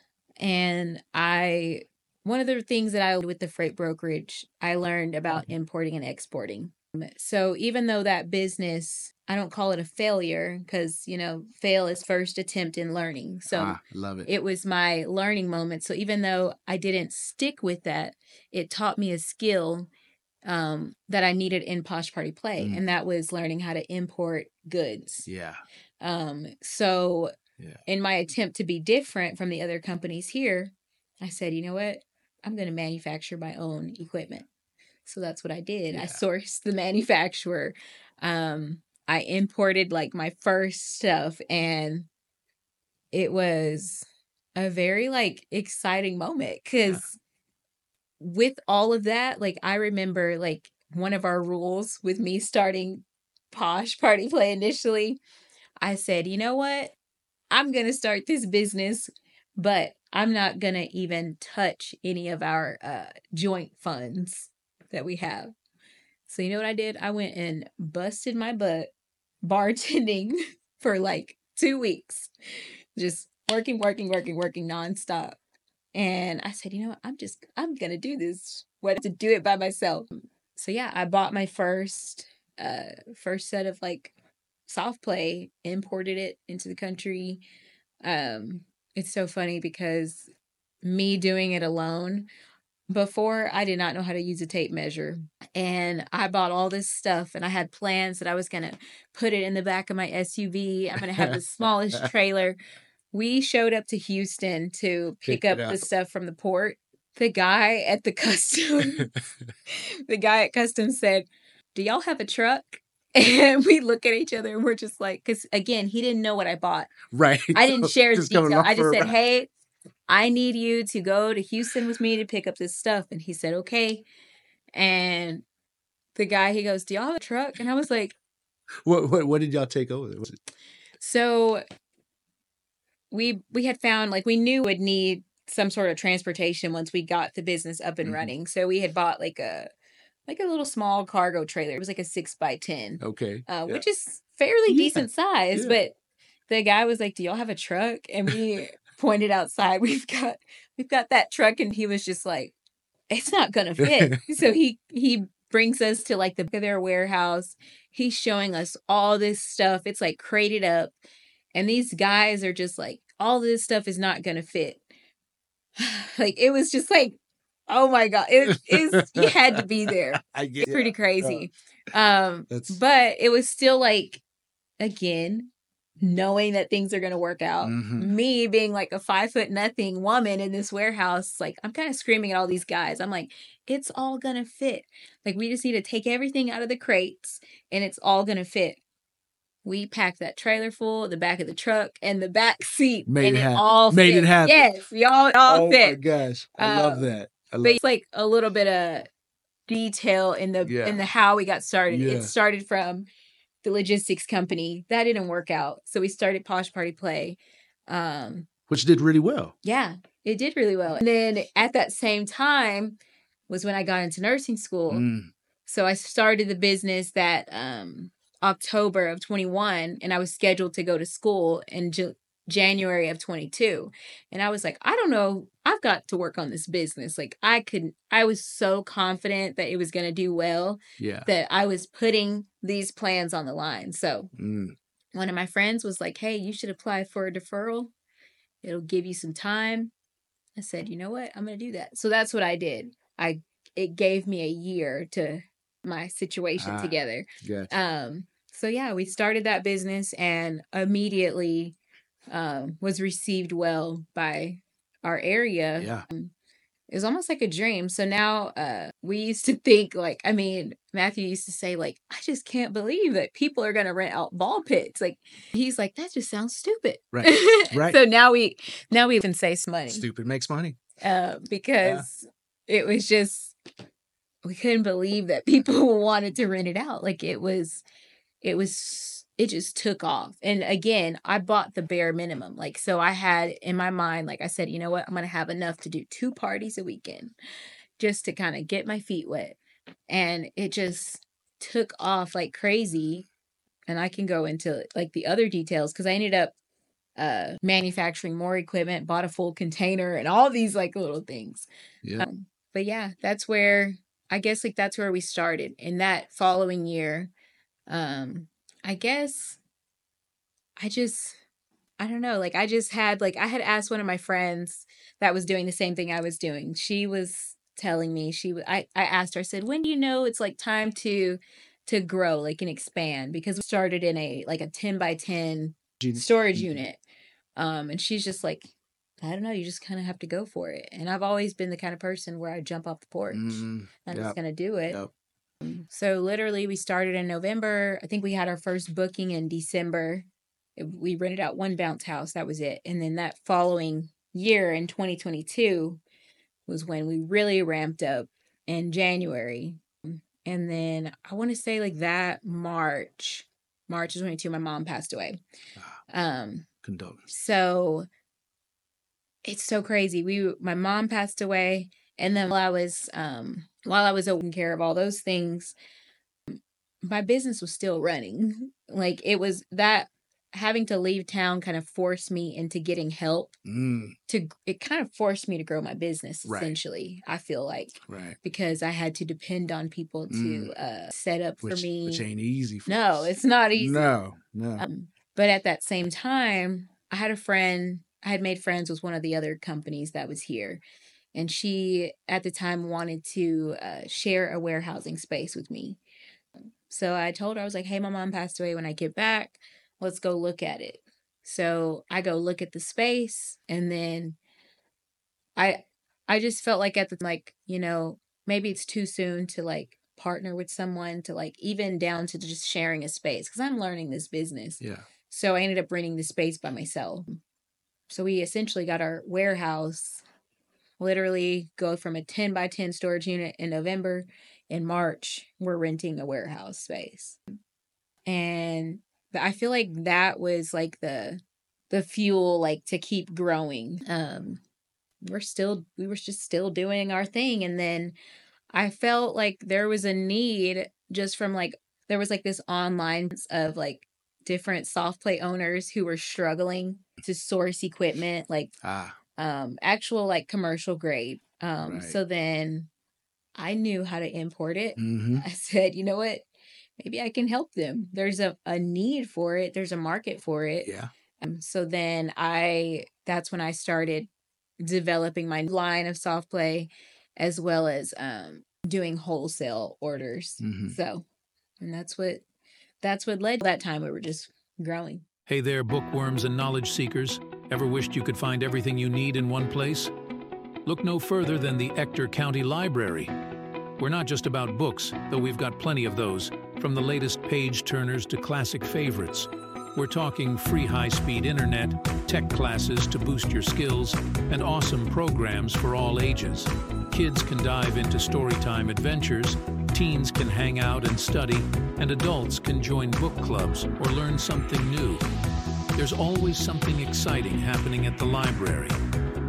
And I, one of the things that I with the freight brokerage, I learned about importing and exporting. So even though that business, I don't call it a failure because, you know, fail is first attempt in learning. So ah, love it. it was my learning moment. So even though I didn't stick with that, it taught me a skill um, that I needed in Posh Party Play. Mm. And that was learning how to import goods. Yeah. Um, so Yeah. in my attempt to be different from the other companies here, I said, you know what? I'm going to manufacture my own equipment. So that's what I did. Yeah. I sourced the manufacturer. Um, I imported like my first stuff, and it was a very like exciting moment because yeah. with all of that, like I remember like one of our rules with me starting Posh Party Play initially, I said, you know what? I'm going to start this business, but I'm not going to even touch any of our uh, joint funds that we have. So you know what I did? I went and busted my butt bartending for like two weeks, just working, working, working, working nonstop. And I said, you know what? I'm just, I'm going to do this. What to do it by myself. So yeah, I bought my first, uh, first set of like soft play, imported it into the country. Um, it's so funny because me doing it alone, before I did not know how to use a tape measure, and I bought all this stuff and I had plans that I was going to put it in the back of my S U V. I'm going to have the smallest trailer. We showed up to Houston to pick, pick up the stuff from the port. The guy at the custom, the guy at customs said, do y'all have a truck? And we look at each other and we're just like, because again, he didn't know what I bought. Right. I didn't share the detail. I just said, ride. hey, I need you to go to Houston with me to pick up this stuff. And he said, okay. And the guy, he goes, do y'all have a truck? And I was like, what what, what did y'all take over? Was it- so we we had found, like, we knew we'd need some sort of transportation once we got the business up and Mhm. running. So we had bought like a like a little small cargo trailer. It was like a six by ten, Okay. uh, Yeah. which is fairly Yeah. decent size. Yeah. But the guy was like, do y'all have a truck? And we pointed outside, we've got we've got that truck. And he was just like, it's not gonna fit. So he he brings us to like the back of their warehouse. He's showing us all this stuff. It's like crated up. And these guys are just like, all this stuff is not gonna fit. Like, it was just like, oh my God. It is, you had to be there. I get It's pretty crazy. Um, That's- but it was still like, again, knowing that things are going to work out. Mhm. Me being like a five foot nothing woman in this warehouse, like I'm kind of screaming at all these guys. I'm like, it's all going to fit. Like, we just need to take everything out of the crates and it's all going to fit. We packed that trailer full, the back of the truck, and the back seat, Made and it it happen. all Made fit. it happen. Yes, we all, it all oh fit. my gosh. I Um, love that. I love But it's like a little bit of detail in the Yeah. in the how we got started. Yeah. It started from the logistics company. That didn't work out. So we started Posh Party Play. Um, which did really well. yeah. It did really well. And then at that same time was when I got into nursing school. Mm. So I started the business that um, October of twenty-one, and I was scheduled to go to school in Ju- January of twenty-two. And I was like, I don't know, I've got to work on this business. Like I could, I was so confident that it was going to do well Yeah. that I was putting these plans on the line. So Mm. one of my friends was like, hey, you should apply for a deferral. It'll give you some time. I said, you know what? I'm going to do that. So that's what I did. I, it gave me a year to my situation Ah. together. Yeah. Um, so yeah, we started that business and immediately um, was received well by our area. Yeah. It was almost like a dream. So now uh, we used to think like, I mean, Matthew used to say like, I just can't believe that people are going to rent out ball pits. Like he's like, that just sounds stupid. Right. Right. So now we, now we can save some money Stupid makes money. uh, because it was just, we couldn't believe that people wanted to rent it out. Like it was, it was, it just took off. And again, I bought the bare minimum. Like, so I had in my mind, like I said, you know what, I'm going to have enough to do two parties a weekend just to kind of get my feet wet. And it just took off like crazy. And I can go into like the other details because I ended up uh, manufacturing more equipment, bought a full container and all these like little things. Yeah. Um, but yeah, that's where, I guess like that's where we started. In that following year, um, I guess I just, I don't know, like I just had, like I had asked one of my friends that was doing the same thing I was doing. She was telling me, she, I, I asked her, I said, when do you know it's like time to, to grow, like and expand? Because we started in a, like a ten by ten storage unit. Um, and she's just like, I don't know, you just kind of have to go for it. And I've always been the kind of person where I jump off the porch. Mm. I'm Yep. just going to do it. Yep. So literally we started in November. I think we had our first booking in December. We rented out one bounce house. That was it. And then that following year in twenty twenty-two was when we really ramped up in January. And then I want to say like that March, March of twenty-two, my mom passed away. Um, Condolences. so it's so crazy. We, my mom passed away. And then while I was, um, while I was taking care of all those things, my business was still running. Like it was that having to leave town kind of forced me into getting help Mm. to, it kind of forced me to grow my business Right. essentially. I feel like Right. because I had to depend on people to Mm. uh, set up Which, for me. which ain't easy. For No, us. it's not easy. No. No. Um, but at that same time, I had a friend, I had made friends with one of the other companies that was here. And she, at the time, wanted to uh, share a warehousing space with me. So I told her, I was like, hey, my mom passed away. When I get back, let's go look at it. So I go look at the space. And then I I just felt like at the, like, you know, maybe it's too soon to, like, partner with someone to, like, even down to just sharing a space. Because I'm learning this business. Yeah. So I ended up renting the space by myself. So we essentially got our warehouse, literally go from a ten by ten storage unit in November. In March, we're renting a warehouse space. And I feel like that was like the the fuel like to keep growing. Um we're still we were just still doing our thing. And then I felt like there was a need just from like there was like this online of like different soft play owners who were struggling to source equipment, like Ah. um actual like commercial grade. Um Right. so then I knew how to import it. Mm-hmm. I said, you know what? Maybe I can help them. There's a, a need for it. There's a market for it. Yeah. Um, so then I, that's when I started developing my line of soft play as well as um, doing wholesale orders. Mhm. So, and that's what, that's what led to that time we were just growing. Hey there, bookworms and knowledge seekers. Ever wished you could find everything you need in one place? Look no further than the Ector County Library. We're not just about books, though we've got plenty of those, from the latest page-turners to classic favorites. We're talking free high-speed internet, tech classes to boost your skills, and awesome programs for all ages. Kids can dive into storytime adventures, teens can hang out and study, and adults can join book clubs or learn something new. There's always something exciting happening at the library.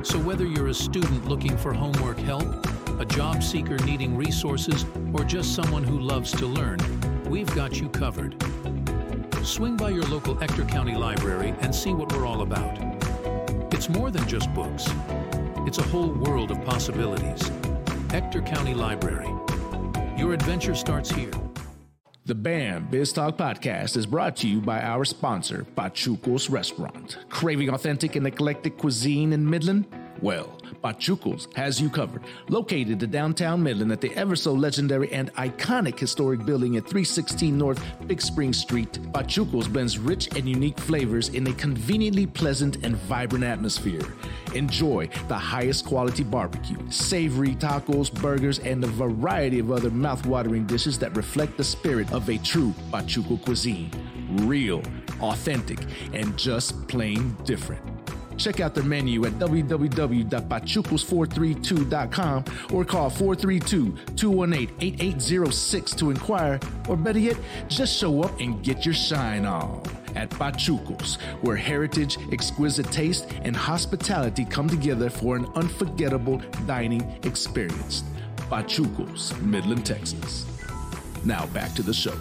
So whether you're a student looking for homework help, a job seeker needing resources, or just someone who loves to learn, we've got you covered. Swing by your local Ector County Library and see what we're all about. It's more than just books. It's a whole world of possibilities. Ector County Library. Your adventure starts here. The BAM Biz Talk podcast is brought to you by our sponsor, Pachuco's Restaurant. Craving authentic and eclectic cuisine in Midland? Well, Pachuco's has you covered. Located in downtown Midland at the ever so legendary and iconic historic building at three sixteen North Big Spring Street, Pachuco's blends rich and unique flavors in a conveniently pleasant and vibrant atmosphere. Enjoy the highest quality barbecue, savory tacos, burgers, and a variety of other mouth-watering dishes that reflect the spirit of a true Pachuco cuisine. Real, authentic, and just plain different. Check out their menu at w w w dot pachucos four three two dot com or call four three two, two one eight, eight eight zero six to inquire, or better yet, just show up and get your shine on at Pachucos, where heritage, exquisite taste, and hospitality come together for an unforgettable dining experience. Pachucos, Midland, Texas. Now back to the show.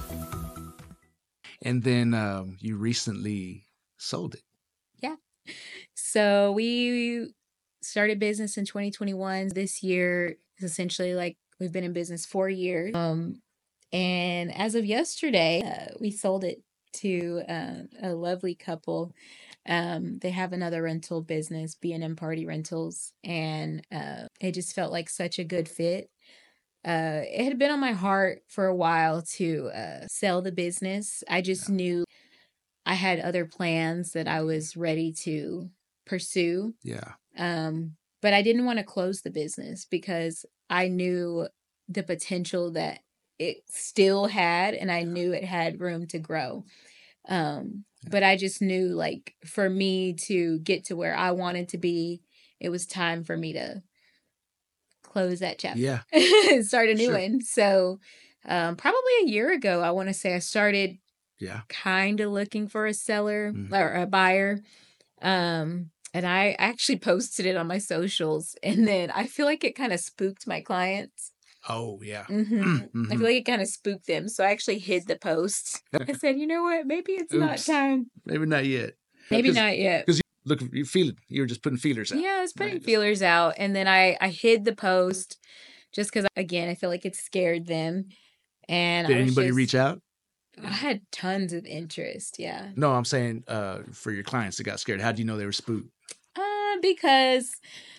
And then um, you recently sold it. Yeah. So we started business in twenty twenty-one. This year is essentially like we've been in business four years. Um, and as of yesterday, uh, we sold it to uh, a lovely couple. Um, they have another rental business, B and M Party Rentals, and uh, it just felt like such a good fit. Uh, it had been on my heart for a while to uh, sell the business. I just yeah. knew I had other plans that I was ready to pursue. Yeah. Um, but I didn't want to close the business because I knew the potential that it still had, and I knew it had room to grow. Um, yeah. But I just knew, like, for me to get to where I wanted to be, it was time for me to close that chapter. Yeah. Start a new sure. one. So um, probably a year ago, I want to say I started yeah, kind of looking for a seller mm-hmm. or a buyer. Um, and I actually posted it on my socials, and then I feel like it kind of spooked my clients. Oh, yeah. Mm-hmm. Mm-hmm. I feel like it kind of spooked them. So I actually hid the post. I said, you know what? Maybe it's Oops. not time. Maybe not yet. Maybe not yet. Because you look, you feel it. You were just putting feelers out. Yeah, I was putting right. feelers out. And then I, I hid the post just because, again, I feel like it scared them. And Did I was anybody just, reach out? I had tons of interest. Yeah. No, I'm saying uh, for your clients that got scared. How do you know they were spooked? Uh, because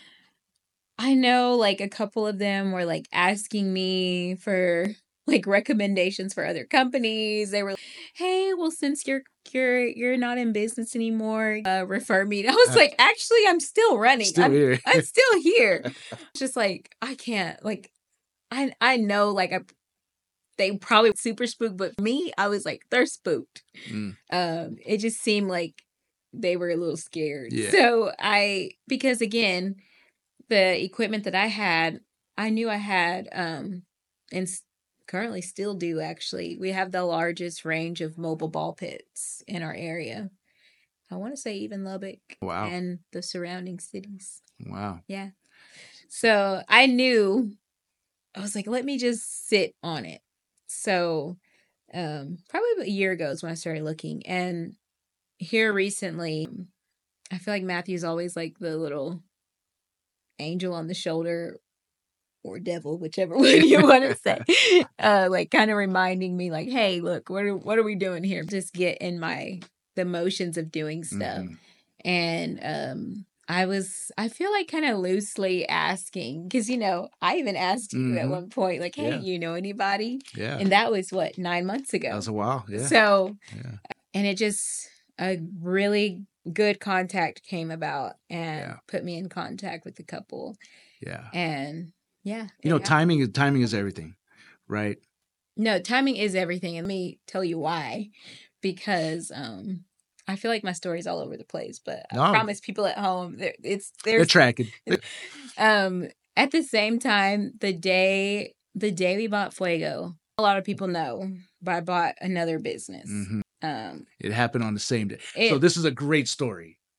I know like a couple of them were like asking me for like recommendations for other companies. They were like, hey, well, since you're you're you're not in business anymore, uh, refer me. I was like, actually, I'm still running. Still I'm, here. I'm still here. Just like I can't like I I know like I they probably super spooked, but me, I was like, they're spooked. Mm. Um, it just seemed like they were a little scared. Yeah. So I, because again, the equipment that I had, I knew I had, um, and currently still do actually. We have the largest range of mobile ball pits in our area. I want to say even Lubbock. Wow. And the surrounding cities. Wow. Yeah. So I knew, I was like, let me just sit on it. So um, probably a year ago is when I started looking. And here recently, I feel like Matthew's always like the little angel on the shoulder or devil, whichever one you want to say, uh, like kind of reminding me like, hey, look, what are, what are we doing here? Just get in my, the motions of doing stuff. Mm-hmm. And um, I was, I feel like kind of loosely asking, because, you know, I even asked you mm-hmm. at one point, like, hey, yeah. you know anybody? Yeah. And that was what, nine months ago. That was a while. Yeah. So, yeah. and it just, a really good contact came about and yeah. put me in contact with the couple. Yeah. And yeah. You know, happened. timing is timing is everything, right? No, timing is everything. And let me tell you why. Because um, I feel like my story's all over the place, but no. I promise people at home, they're, it's they're tracking. um, at the same time, the day the day we bought Fuego, a lot of people know, but I bought another business. Mm-hmm. Um, it happened on the same day. It, so this is a great story.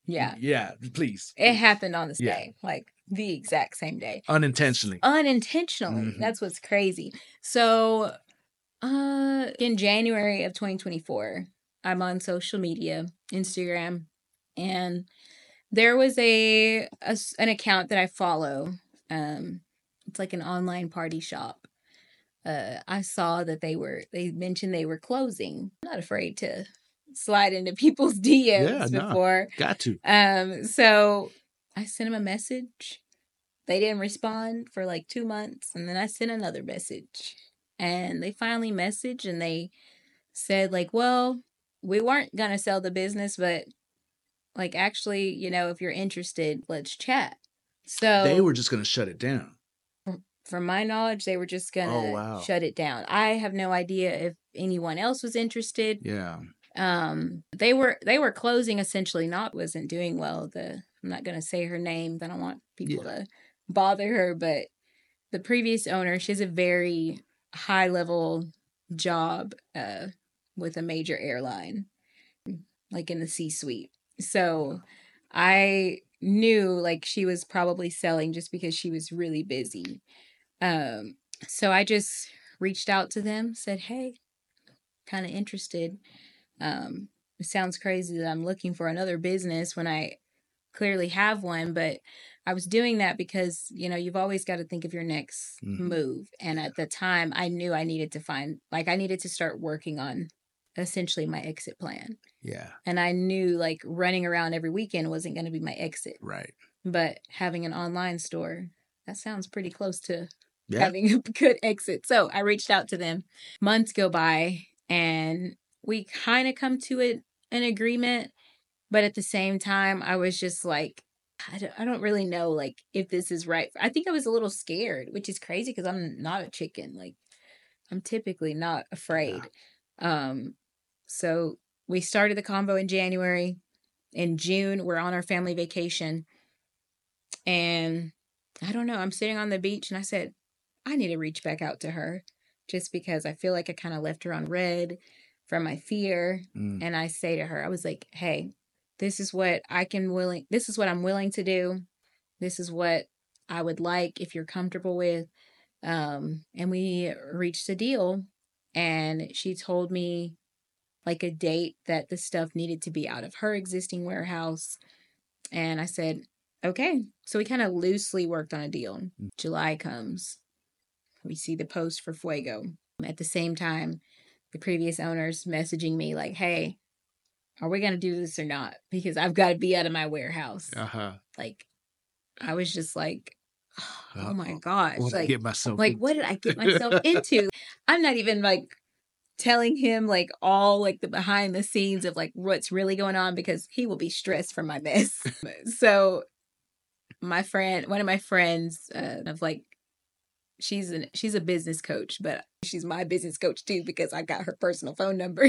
Yeah. Yeah, please. It happened on this Yeah. day, like the exact same day. Unintentionally. Unintentionally. Mhm. That's what's crazy. So, uh, in January of twenty twenty-four, I'm on social media, Instagram, and there was a, a s- an account that I follow. Um, it's like an online party shop. Uh, I saw that they were, they mentioned they were closing. I'm not afraid to slide into people's D Ms Yeah, no. before. Got to. Um, so I sent him a message. They didn't respond for like two months. And then I sent another message. And they finally messaged and they said, like, well, we weren't going to sell the business, but like, actually, you know, if you're interested, let's chat. So They were just going to shut it down. from my knowledge, they were just going to Oh, wow. shut it down. I have no idea if anyone else was interested. Yeah. Um, they were they were closing essentially. Not wasn't doing well. The I'm not going to say her name. I don't want people Yeah. to bother her. But the previous owner, she has a very high level job uh, with a major airline, like in the C-suite. So I knew like she was probably selling just because she was really busy. Um, so I just reached out to them, said, hey, kind of interested. Um, it sounds crazy that I'm looking for another business when I clearly have one, but I was doing that because, you know, you've always got to think of your next Mhm. move. And at the time, I knew I needed to find, like, I needed to start working on essentially my exit plan. Yeah. And I knew, like, running around every weekend wasn't going to be my exit. Right. But having an online store, that sounds pretty close to Yeah. having a good exit. So I reached out to them. Months go by and we kind of come to it, an agreement. But at the same time, I was just like, I don't, I don't really know, like, if this is right. I think I was a little scared, which is crazy because I'm not a chicken. Like, I'm typically not afraid. Um, so we started the convo in January. In June, we're on our family vacation. And I don't know, I'm sitting on the beach and I said, I need to reach back out to her just because I feel like I kind of left her on red from my fear. Mm. And I say to her, I was like, hey, this is what I can willing, this is what I'm willing to do. This is what I would like if you're comfortable with. Um, and we reached a deal and she told me like a date that the stuff needed to be out of her existing warehouse. And I said, okay. So we kind of loosely worked on a deal. Mm. July comes. We see the post for Fuego. At the same time, the previous owner's messaging me like, hey, are we going to do this or not? Because I've got to be out of my warehouse. Uh-huh. Like, I was just like, oh Uh-oh. my gosh. What did I like, get myself like, into? what did I get myself into? I'm not even like telling him like all like the behind the scenes of like what's really going on because he will be stressed from my mess. So my friend, one of my friends uh, of like, she's an she's a business coach, but she's my business coach too because I got her personal phone number.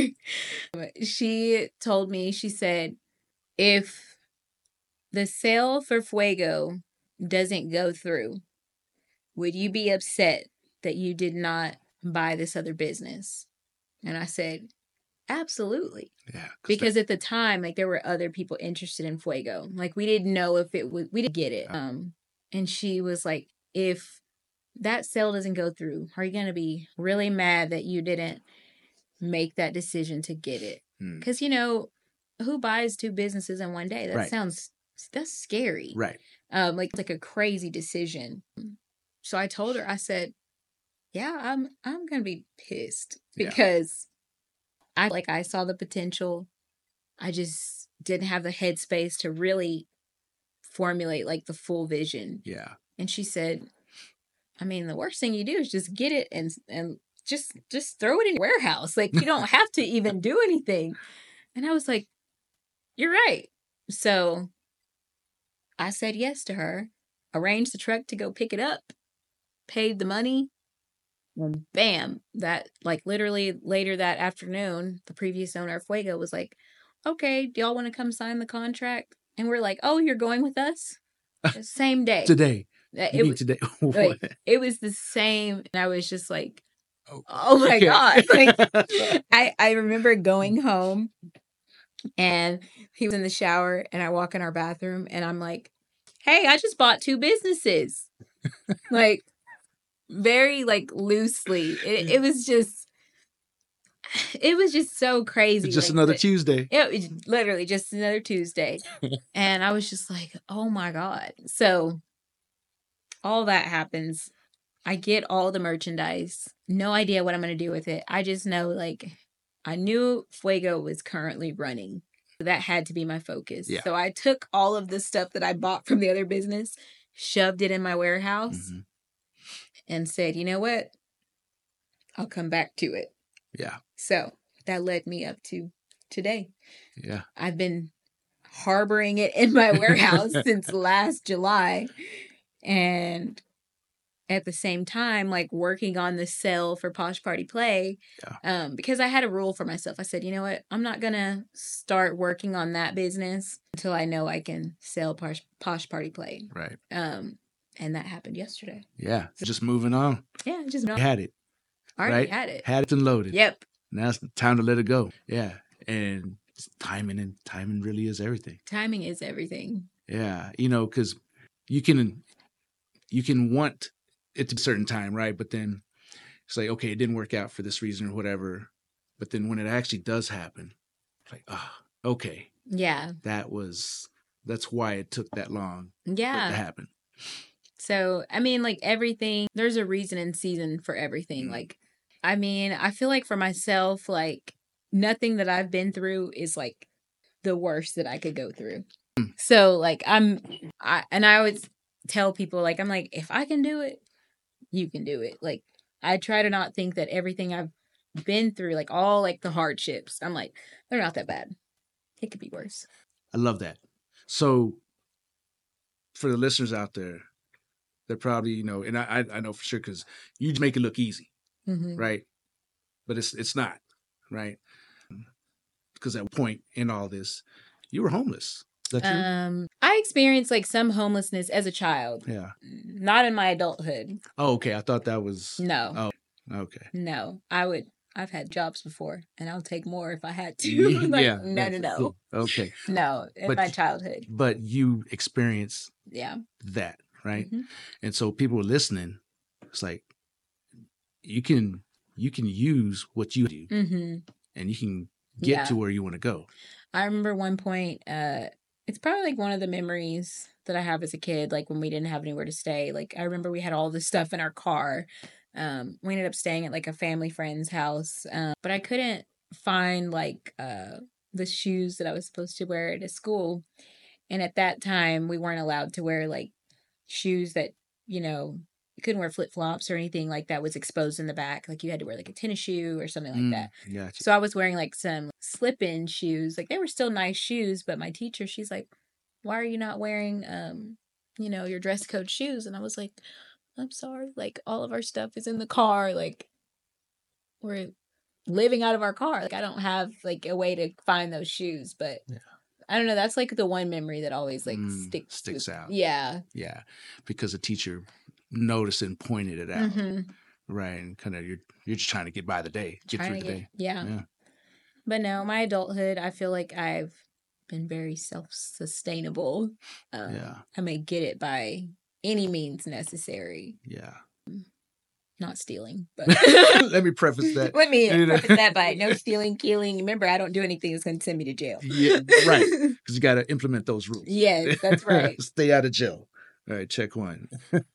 She told me, she said, if the sale for Fuego doesn't go through, would you be upset that you did not buy this other business? And I said, absolutely. Yeah. Because at the time, like there were other people interested in Fuego. Like we didn't know if it would, we didn't get it. Um, and she was like, if that sale doesn't go through, are you going to be really mad that you didn't make that decision to get it? Because, Hmm. you know, who buys two businesses in one day? That Right. sounds, that's scary. Right. Um, like, like a crazy decision. So I told her, I said, yeah, I'm, I'm going to be pissed Yeah. because I, like, I saw the potential. I just didn't have the headspace to really formulate like the full vision. Yeah. And she said, I mean, the worst thing you do is just get it and and just just throw it in your warehouse. Like you don't have to even do anything. And I was like, you're right. So I said yes to her, arranged the truck to go pick it up, paid the money, and bam, that like literally later that afternoon, the previous owner of Fuego was like, okay, do y'all want to come sign the contract? And we're like, oh, you're going with us? The same day. Today. That You it mean was today. like, it was the same. And I was just like, Oh, oh my okay. God. Like I, I remember going home And he was in the shower, and I walk in our bathroom, and I'm like, hey, I just bought two businesses. Like, very, like, loosely. It, it was just, it was just so crazy. It's just like, another but- Tuesday. It was literally just another Tuesday. And I was just like, oh my God. So all that happens. I get all the merchandise. No idea what I'm going to do with it. I just know, like, I knew Fuego was currently running. That had to be my focus. Yeah. So I took all of the stuff that I bought from the other business, shoved it in my warehouse, Mhm. and said, you know what? I'll come back to it. Yeah. So that led me up to today. Yeah. I've been harboring it in my warehouse since last July. And at the same time, like working on the sale for Posh Party Play. Yeah. Um, because I had a rule for myself. I said, you know what? I'm not going to start working on that business until I know I can sell Posh, Posh Party Play. Right. Um, and that happened yesterday. Yeah. Just moving on. Yeah, just I had it. I already right? had it. Had it and loaded. Yep. Now it's time to let it go. Yeah. And it's timing and timing really is everything. Timing is everything. Yeah. You know, because you can you can want it to be a certain time, right? But then it's like, okay, it didn't work out for this reason or whatever. But then when it actually does happen, it's like, ah, oh, okay. Yeah. That was that's why it took that long Yeah. for it to happen. So, I mean, like everything, there's a reason and season for everything. Mm. Like, I mean, I feel like for myself, like nothing that I've been through is like the worst that I could go through. Mm. So, like, I'm, I, and I always tell people, like, I'm like, if I can do it, you can do it. Like, I try to not think that everything I've been through, like all like the hardships, I'm like, they're not that bad. It could be worse. I love that. So for the listeners out there, they're probably, you know, and I I know for sure because you make it look easy, Mm-hmm. right? But it's it's not, right? Because at one point in all this, you were homeless. Is that true? Um, I experienced like some homelessness as a child, yeah. not in my adulthood. Oh, okay. I thought that was. No, Oh, okay. no. I would. I've had jobs before, and I'll take more if I had to. Like, yeah. no, no, no, Okay. no. In But- my childhood, But you experienced yeah. that, right? Mhm. And so people are listening. It's like you can you can use what you do, Mm-hmm. and you can get Yeah. to where you want to go. I remember one point. Uh, it's probably like one of the memories that I have as a kid. Like when we didn't have anywhere to stay. Like I remember we had all this stuff in our car. Um, we ended up staying at like a family friend's house, um, but I couldn't find like uh, the shoes that I was supposed to wear at school. And at that time, we weren't allowed to wear like shoes that, you know, you couldn't wear flip flops or anything like that was exposed in the back. Like you had to wear like a tennis shoe or something like Mm, that. Gotcha. So I was wearing like some slip in shoes. Like they were still nice shoes, but my teacher, she's like, why are you not wearing, um, you know, your dress code shoes? And I was like, I'm sorry. Like all of our stuff is in the car. Like we're living out of our car. Like I don't have like a way to find those shoes, but Yeah. I don't know. That's like the one memory that always like Mm, sticks sticks with- out. Yeah. Yeah, because the teacher noticed and pointed it out, Mhm. right? And kind of you're you're just trying to get by the day, get Trying through to the get- day. yeah. Yeah. But no, my adulthood, I feel like I've been very self-sustainable. Um, Yeah. I may get it by any means necessary. Yeah. Not stealing, but Let me preface that. let me You know. preface that by no stealing, killing. Remember, I don't do anything that's going to send me to jail. Yeah, right. Because you got to implement those rules. Yes, that's right. Stay out of jail. All right, check one.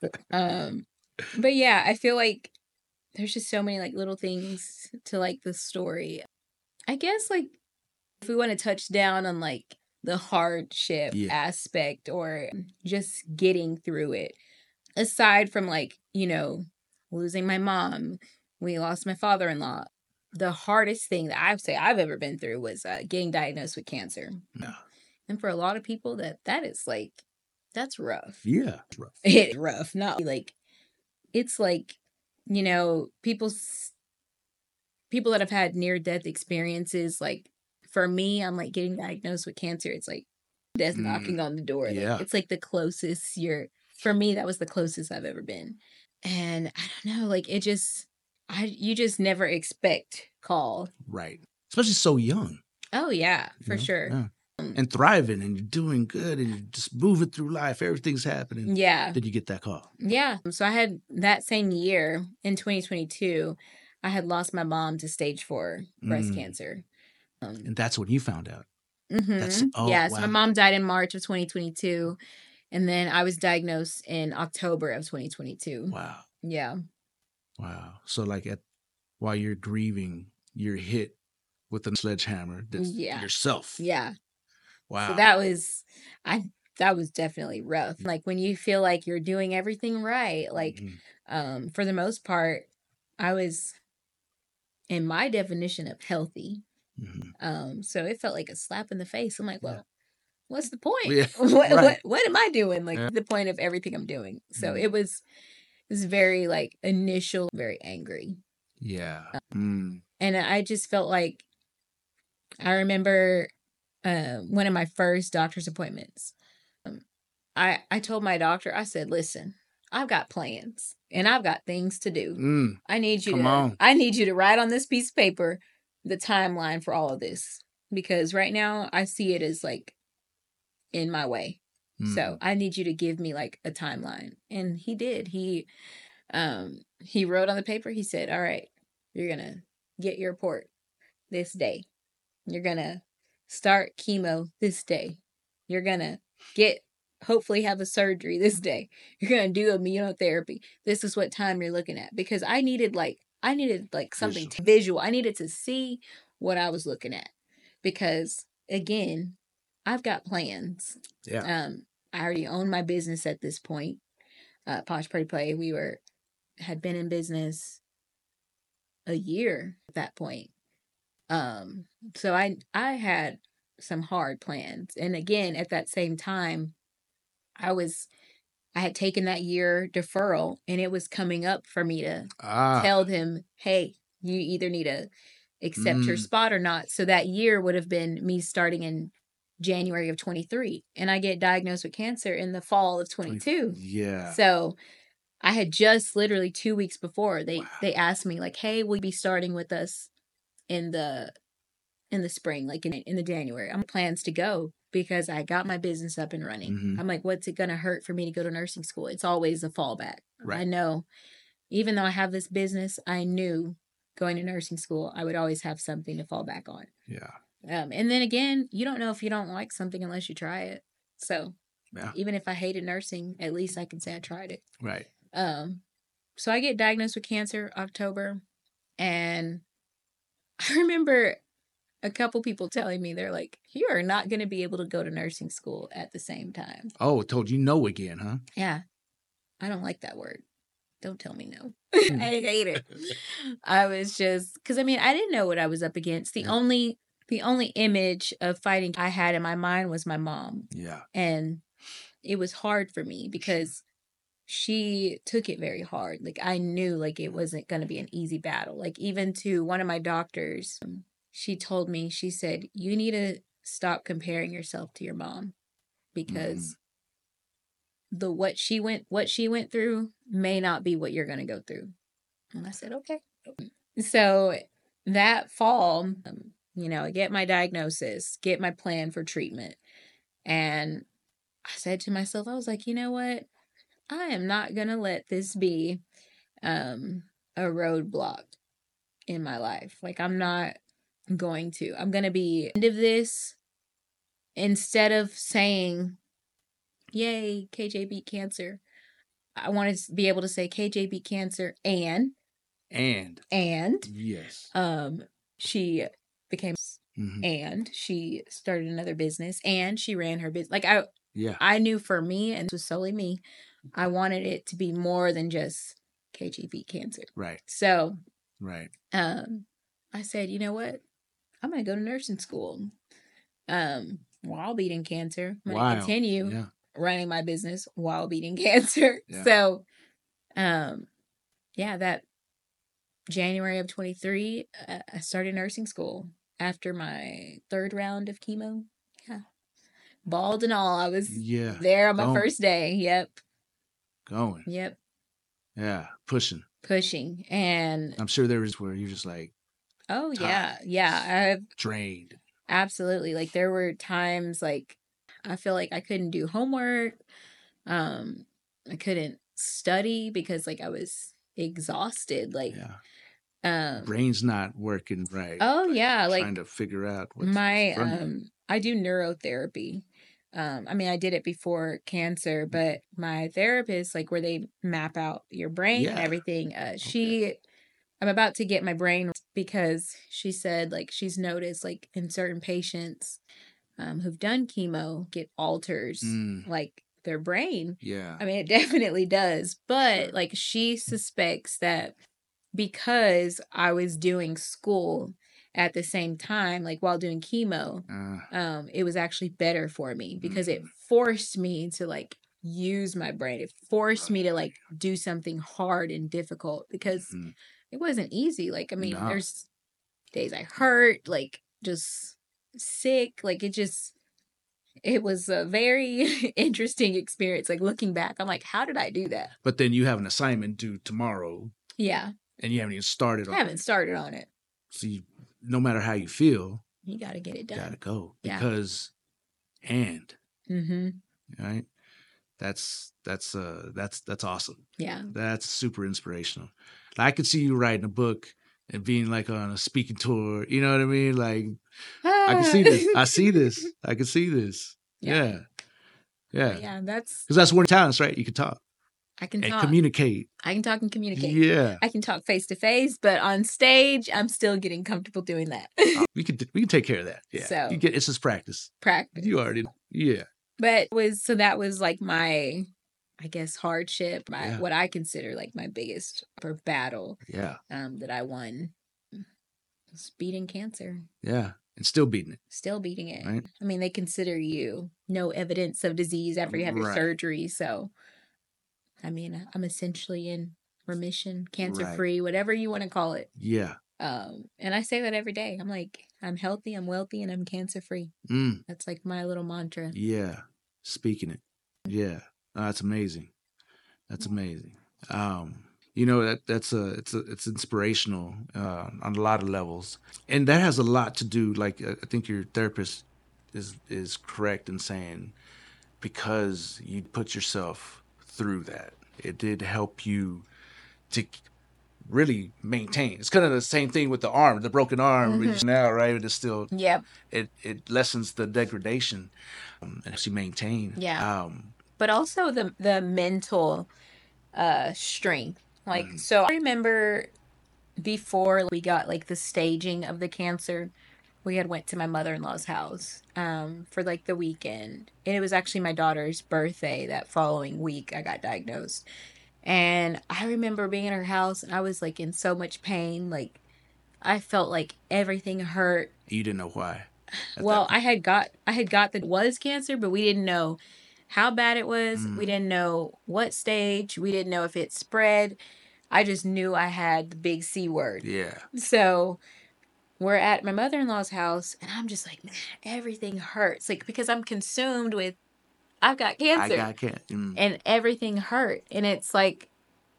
Um, but yeah, I feel like there's just so many like little things to like the story. I guess like if we want to touch down on like the hardship Yeah. aspect or just getting through it, aside from like, you know, losing my mom, we lost my father-in-law. The hardest thing that I would say I've ever been through was uh, getting diagnosed with cancer. Yeah. And for a lot of people that that is like, that's rough. Yeah. It's rough. It's rough. Not like, it's like, you know, people's, people that have had near death experiences, like for me, I'm like getting diagnosed with cancer. It's like death Mm, knocking on the door. Like, yeah. it's like the closest you're, for me, that was the closest I've ever been. And I don't know, like it just, I, you just never expect call. Right. Especially so young. Oh yeah, for You know? sure. Yeah. And thriving and you're doing good and you're just moving through life. Everything's happening. Yeah. Did you get that call? Yeah. So I had that same year in twenty twenty-two, I had lost my mom to stage four breast Mm. cancer. Um, And that's when you found out. mhm. That's oh yeah. So wow. my mom died in March of twenty twenty-two. And then I was diagnosed in October of twenty twenty-two. Wow. Yeah. Wow. So like at while you're grieving, you're hit with a sledgehammer that's Yeah. yourself. Yeah. Wow. So that was, I, that was definitely rough. Like when you feel like you're doing everything right, like, Mhm. um, for the most part, I was in my definition of healthy. Mhm. Um, so it felt like a slap in the face. I'm like, well, Yeah. what's the point? Yeah, what, right. what, what am I doing? Like Yeah. the point of everything I'm doing. So Mm. it was, it was very like initial, very angry. Yeah. Mm. And I just felt like, I remember uh, one of my first doctor's appointments. Um, I, I told my doctor, I said, listen, I've got plans and I've got things to do. Mm. I need you Come to on. I need you to write on this piece of paper the timeline for all of this. Because right now I see it as like in my way. Mm. So I need you to give me like a timeline. And he did. He um he wrote on the paper, he said, all right, you're gonna get your report this day. You're gonna start chemo this day. You're gonna get hopefully have a surgery this day. You're gonna do immunotherapy. This is what time you're looking at. Because I needed like I needed like something Visual. to visual. I needed to see what I was looking at. Because again, I've got plans. Yeah. Um, I already own my business at this point. Uh, Posh Party Play. We were had been in business a year at that point. Um, so I I had some hard plans, and again at that same time, I was I had taken that year deferral, and it was coming up for me to Ah. tell him, hey, you either need to accept your Mm. spot or not. So that year would have been me starting in January of twenty-three, and I get diagnosed with cancer in the fall of twenty-two. Yeah. So I had just literally two weeks before they Wow. they asked me like, "Hey, will you be starting with us in the in the spring, like in in the January?" I'm plans to go because I got my business up and running. Mhm. I'm like, "What's it gonna hurt for me to go to nursing school?" It's always a fallback. I Right. know, even though I have this business, I knew going to nursing school, I would always have something to fall back on. Yeah. Um, and then again, you don't know if you don't like something unless you try it. So Yeah. even if I hated nursing, at least I can say I tried it. Right. Um, so I get diagnosed with cancer October, and I remember a couple people telling me, they're like, you are not going to be able to go to nursing school at the same time. Oh, told you no again, huh? Yeah. I don't like that word. Don't tell me no. I hate it. I was just, because I mean, I didn't know what I was up against. The Yeah. only, the only image of fighting I had in my mind was my mom. Yeah. And it was hard for me because she took it very hard. Like I knew like it wasn't going to be an easy battle. Like even to one of my doctors, she told me, she said, you need to stop comparing yourself to your mom because mm. the what she went what she went through may not be what you're going to go through. And I said, okay. So that fall, um, you know, I get my diagnosis, get my plan for treatment. And I said to myself, I was like, you know what? I am not going to let this be um, a roadblock in my life. Like, I'm not going to. I'm going to be end of this. Instead of saying, yay, K J beat cancer, I want to be able to say K J beat cancer and, And. and, Yes. um, she became, Mm-hmm. and she started another business and she ran her business. Like, I, Yeah. I knew for me, and this was solely me, I wanted it to be more than just K J beat cancer. Right. So, Right. um, I said, you know what? I'm going to go to nursing school. Um, while beating cancer. I'm going to Wow. continue Yeah. running my business while beating cancer. Yeah. So, um, yeah, that January of twenty-three, uh, I started nursing school after my third round of chemo. Yeah. Bald and all. I was Yeah. there on my Going. first day. Yep. Going. Yep. Yeah. Pushing. Pushing. And I'm sure there is where you're just like oh, tired, yeah. Yeah. I've drained. Absolutely. Like there were times like I feel like I couldn't do homework. Um, I couldn't study because like I was exhausted. Like, Yeah. um, Brain's not working right. oh yeah, like Trying to figure out what's my in front of you. um, I do neurotherapy. Um, I mean, I did it before cancer, but my therapist, like where they map out your brain and Yeah. everything, uh, she, I'm about to get my brain because she said like she's noticed like in certain patients um, who've done chemo get alters Mm. like their brain. Yeah. I mean, it definitely does, but Sure. like she suspects that because I was doing school at the same time, like while doing chemo, Uh, um, it was actually better for me because it Mhm. forced me to like use my brain. It forced me to like do something hard and difficult because mhm. it wasn't easy. Like, I mean, No. there's days I hurt, like just sick. Like it just, it was a very interesting experience. Like looking back, I'm like, how did I do that? But then you have an assignment due tomorrow, Yeah, and you haven't even started I on haven't it. started on it. So you, no matter how you feel, You got to get it you gotta done. go Yeah. because, and Mm-hmm. right, that's that's uh that's that's awesome. Yeah. That's super inspirational. I could see you writing a book and being like on a speaking tour. You know what I mean? Like I can see this. I see this. I can see this. Yeah. Yeah, yeah. But yeah, that's, Because that's one of your talents, right? You can talk I can and talk. communicate. I can talk and communicate. Yeah, I can talk face to face, but on stage, I'm still getting comfortable doing that. we can we can take care of that. Yeah, So- you get it's just practice. Practice. You already yeah. But it was so that was like my, I guess, hardship, my Yeah. what I consider like my biggest for battle Yeah, um, that I won was beating cancer. yeah, and still beating it. Still beating it. Right. I mean, they consider you no evidence of disease after you have your Right. surgery. So, I mean, I'm essentially in remission, cancer Right. free, whatever you want to call it. Yeah. Um, and I say that every day. I'm like, I'm healthy, I'm wealthy, and I'm cancer free. Mm, That's like my little mantra. yeah. Speaking it. Yeah. Oh, that's amazing. That's amazing. Um, you know that that's a it's a, it's inspirational uh, on a lot of levels, and that has a lot to do. Like I I think your therapist is is correct in saying because you put yourself through that, it did help you to really maintain. It's kind of the same thing with the arm, the broken arm which now, right? It's still Yep. it it lessens the degradation um, and helps you maintain. Yeah. Um, But also the the mental uh strength. Like so I remember before we got like the staging of the cancer, we had went to my mother-in-law's house um for like the weekend. And it was actually my daughter's birthday that following week I got diagnosed. And I remember being in her house and I was like in so much pain. Like I felt like everything hurt. you didn't know why. at Well, that I had got I had got that it was cancer, but we didn't know how bad it was. Mm. We didn't know what stage. We didn't know if it spread. I just knew I had the big C word. Yeah. So we're at my mother-in-law's house and I'm just like, man, everything hurts. Like because I'm consumed with I've got cancer I got can't. Mm. and everything hurt. And it's like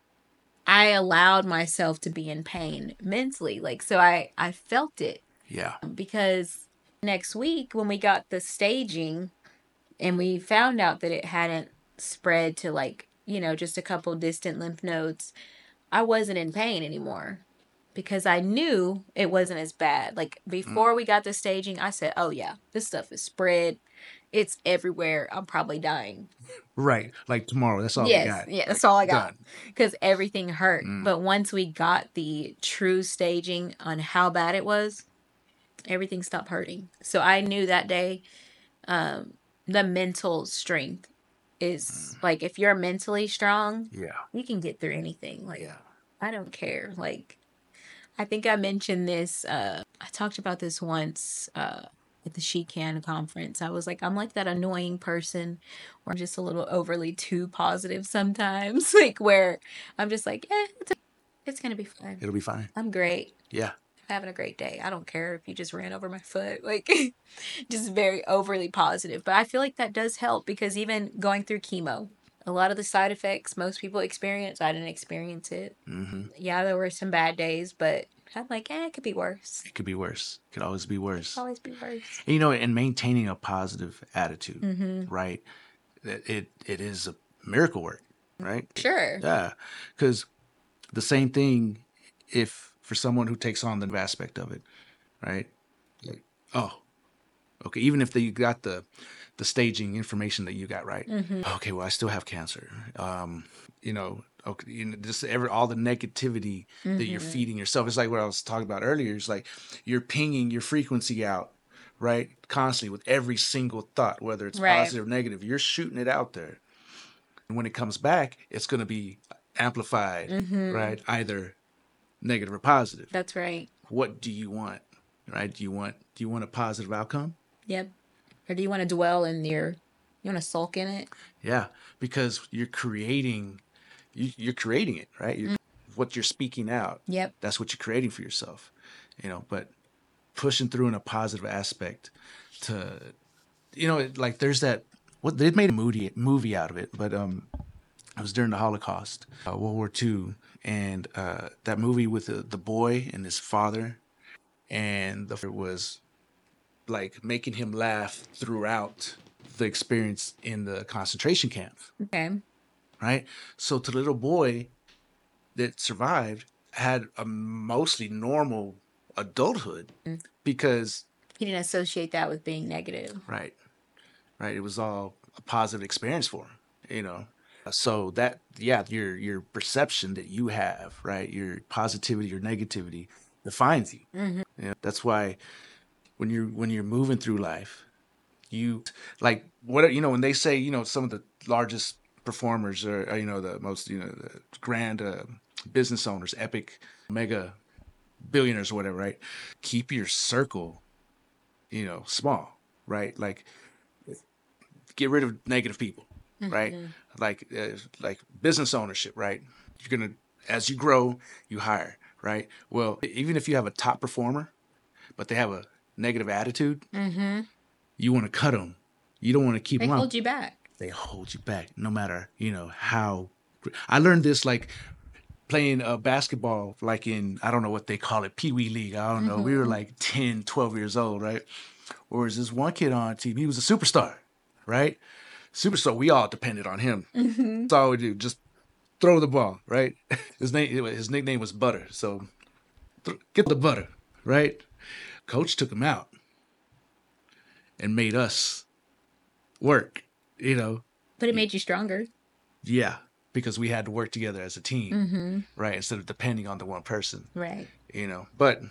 I allowed myself to be in pain mentally. Like so I I felt it Yeah. because next week when we got the staging and we found out that it hadn't spread to like, you know, just a couple distant lymph nodes, I wasn't in pain anymore because I knew it wasn't as bad. Like before we got the staging, I said, oh yeah, this stuff is spread. It's everywhere. I'm probably dying. Right. Like tomorrow. That's all yes. we got. Yeah, that's all I got. Done. Because everything hurt. Mm. But once we got the true staging on how bad it was, everything stopped hurting. So I knew that day um, the mental strength is like if you're mentally strong, Yeah. you can get through anything. Like Yeah. I don't care. Like I think I mentioned this. Uh, I talked about this once uh, at the She Can conference. I was like, I'm like that annoying person, or I'm just a little overly too positive sometimes. Like where I'm just like, eh, it's, it's gonna be fine. It'll be fine. I'm great. Yeah. Having a great day. I don't care if you just ran over my foot. Like, just very overly positive. But I feel like that does help because even going through chemo, a lot of the side effects most people experience, I didn't experience it. Mm-hmm. Yeah, there were some bad days, but I'm like, eh, it could be worse. It could be worse. It could always be worse. Always be worse. And, you know, and maintaining a positive attitude, Mm-hmm. right? It, it it is a miracle work, right? Sure. Yeah, because the same thing, if for someone who takes on the aspect of it, right? Like, oh, okay. Even if they you got the the staging information that you got right, Mm-hmm. okay. Well, I still have cancer. Um, you know, okay. You know, just every all the negativity Mm-hmm. that you're feeding yourself. It's like what I was talking about earlier. It's like you're pinging your frequency out, right? Constantly with every single thought, whether it's Right. positive or negative. You're shooting it out there. And when it comes back, it's going to be amplified, Mm-hmm. right? Either negative or positive. That's right. What do you want, right? Do you want do you want a positive outcome? Yep. Or do you want to dwell in your, you want to sulk in it? Yeah, because you're creating, you, you're creating it, right? You're, what you're speaking out, Yep. that's what you're creating for yourself, you know. But pushing through in a positive aspect to, you know, it- like there's that. What they made a movie movie out of it, but um, it was during the Holocaust, uh, World War Two, and uh, that movie with the, the boy and his father, and the father was like making him laugh throughout the experience in the concentration camp, Okay. right? So to the little boy that survived had a mostly normal adulthood because He didn't associate that with being negative. right, right, it was all a positive experience for him, you know. So that yeah, your your perception that you have, right, your positivity or negativity defines you. Mm-hmm. You know, that's why when you're when you're moving through life, you like what you know when they say you know some of the largest performers are, are you know the most you know the grand uh, business owners, epic, mega billionaires or whatever, right? Keep your circle, you know, small, right? Like get rid of negative people, right? Like uh, like business ownership, right? You're gonna as you grow, you hire, right? Well, even if you have a top performer, but they have a negative attitude, Mm-hmm. you want to cut them. You don't want to keep They them hold out. you back. They hold you back, no matter you know how. I learned this like playing uh, basketball, like in I don't know what they call it, Pee Wee League. I don't know. We were like ten, twelve years old, right? Whereas this one kid on team, he was a superstar, right? Superstar. We all depended on him. That's all we do. Just throw the ball, right? His name, his nickname was Butter. So th- get the butter, right? Coach took him out and made us work, you know. But it made you stronger. Yeah, because we had to work together as a team, right? Instead of depending on the one person, Right. you know. But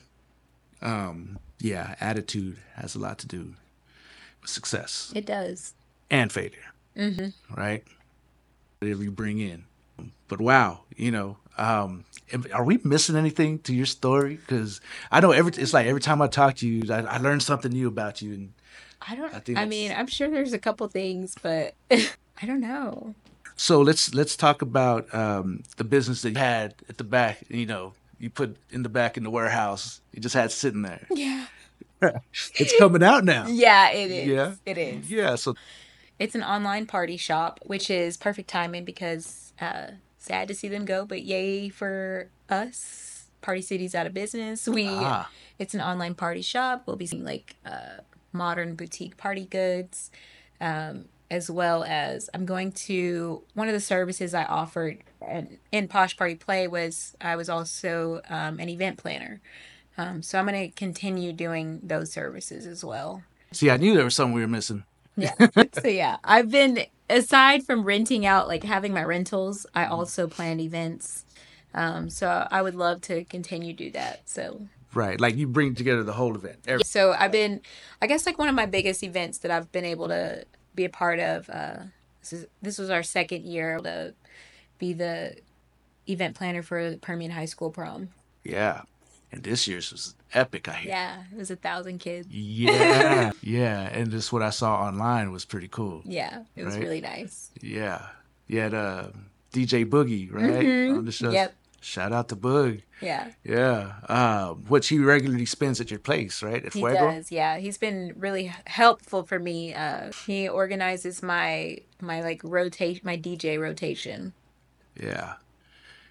um, yeah, attitude has a lot to do with success It does. and failure, right? Whatever you bring in. But wow, you know, um, are we missing anything to your story? Because I know every it's like every time I talk to you, I, I learn something new about you, and I don't. I I, think mean, that's- I'm sure there's a couple things, but I don't know. so let's let's talk about um, the business that you had at the back. You know, you put in the back in the warehouse. You just had sitting there. Yeah. It's coming out now. Yeah, it is. Yeah. It is. Yeah. So It's an online party shop, which is perfect timing because uh, sad to see them go, but yay for us. Party City's out of business. We Ah. It's an online party shop. We'll be seeing like uh, modern boutique party goods, um, as well as I'm going to one of the services I offered in, in Posh Party Play was I was also um, an event planner. Um, so I'm going to continue doing those services as well. see, I knew there was something we were missing. Yeah. So yeah, I've been aside from renting out, like having my rentals, I also plan events. Um, so I would love to continue to do that. So Right. Like you bring together the whole event. Every- so I've been, I guess like one of my biggest events that I've been able to be a part of. Uh, this is this was our second year to be the event planner for the Permian High School prom. yeah. And this year's was epic, I hear. Yeah, it was a thousand kids. Yeah. Yeah. And just what I saw online was pretty cool. Yeah, it was Right. really nice. Yeah. You had uh, D J Boogie, right? Mhm. On the show. Yep. Shout out to Boog. Yeah. Yeah. Uh, which he regularly spends at your place, right? At He Fuego? does, yeah. He's been really helpful for me. Uh, he organizes my my like rotate my D J rotation. Yeah.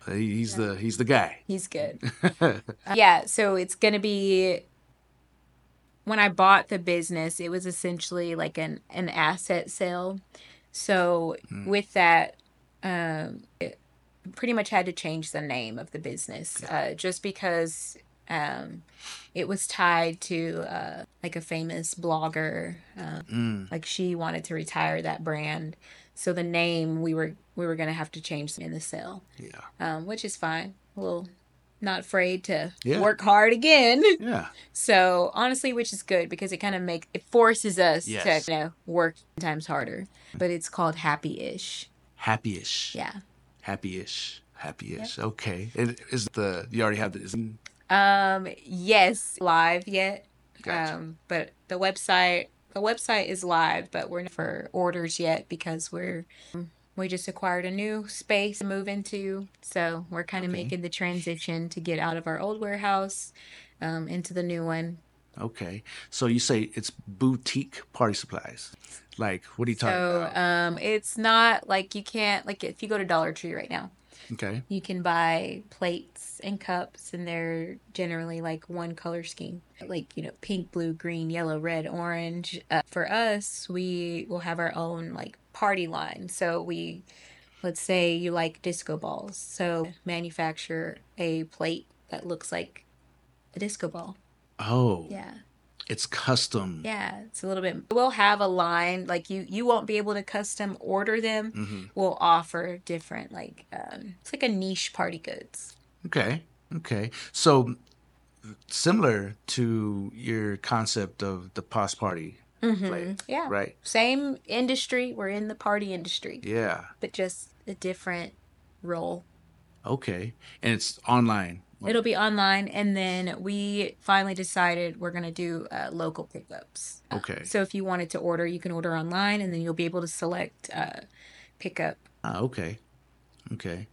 He- He's the he's the guy. He's good. Yeah, so it's going to be, when I bought the business, it was essentially like an, an asset sale. So with that, um, it pretty much had to change the name of the business uh, just because um, it was tied to uh, like a famous blogger. Um, Like she wanted to retire that brand. So the name we were we were going to have to change in the sale, Yeah. um, which is fine. We'll not afraid to Yeah. work hard again. Yeah. So honestly, which is good because it kind of make it forces us Yes. to, you know, work times harder. But it's called Happy-ish. Happy-ish. Yeah. Happy-ish. Happy-ish. Okay. It, is the you already have the is, Um. Yes. Live yet? Gotcha. Um. But the website, the website is live, but we're not for orders yet because we're we just acquired a new space to move into, so we're kind of making the transition to get out of our old warehouse, um, into the new one. okay. So you say it's boutique party supplies. Like what are you talking So about? um, it's not like you can't, like if you go to Dollar Tree right now, Okay. you can buy plates and cups, and they're generally like one color scheme, like, you know, pink, blue, green, yellow, red, orange. Uh, for us, we will have our own like party line. So we, let's say you like disco balls, so manufacture a plate that looks like a disco ball. Oh. Yeah. It's custom. Yeah, it's a little bit. We'll have a line like you. You won't be able to custom order them. Mm-hmm. We'll offer different, like um, it's like a niche party goods. Okay. Okay. So similar to your concept of the Posh Party play. Yeah, Right. Same industry. We're in the party industry, Yeah. but just a different role. Okay. And it's online. It'll be online, and then we finally decided we're gonna do uh, local pickups. Okay. So if you wanted to order, you can order online, and then you'll be able to select uh, pickup. Ah, okay. Okay.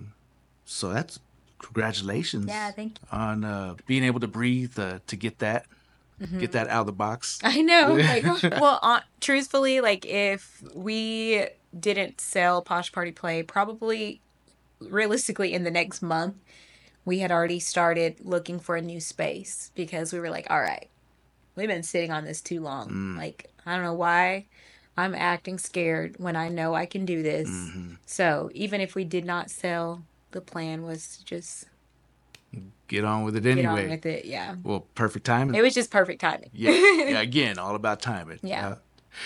So that's congratulations. Yeah, thank you. On uh, being able to breathe uh, to get that, Mm-hmm. get that out of the box. I know. Like, well, uh, truthfully, like if we didn't sell Posh Party Play, probably realistically in the next month, we had already started looking for a new space because we were like, all right, we've been sitting on this too long. Like, I don't know why I'm acting scared when I know I can do this. So even if we did not sell, the plan was to just Get on with it get anyway. on with it. Yeah. Well, perfect timing. It was just perfect timing. yeah. Yeah. Again, all about timing. Yeah. Uh,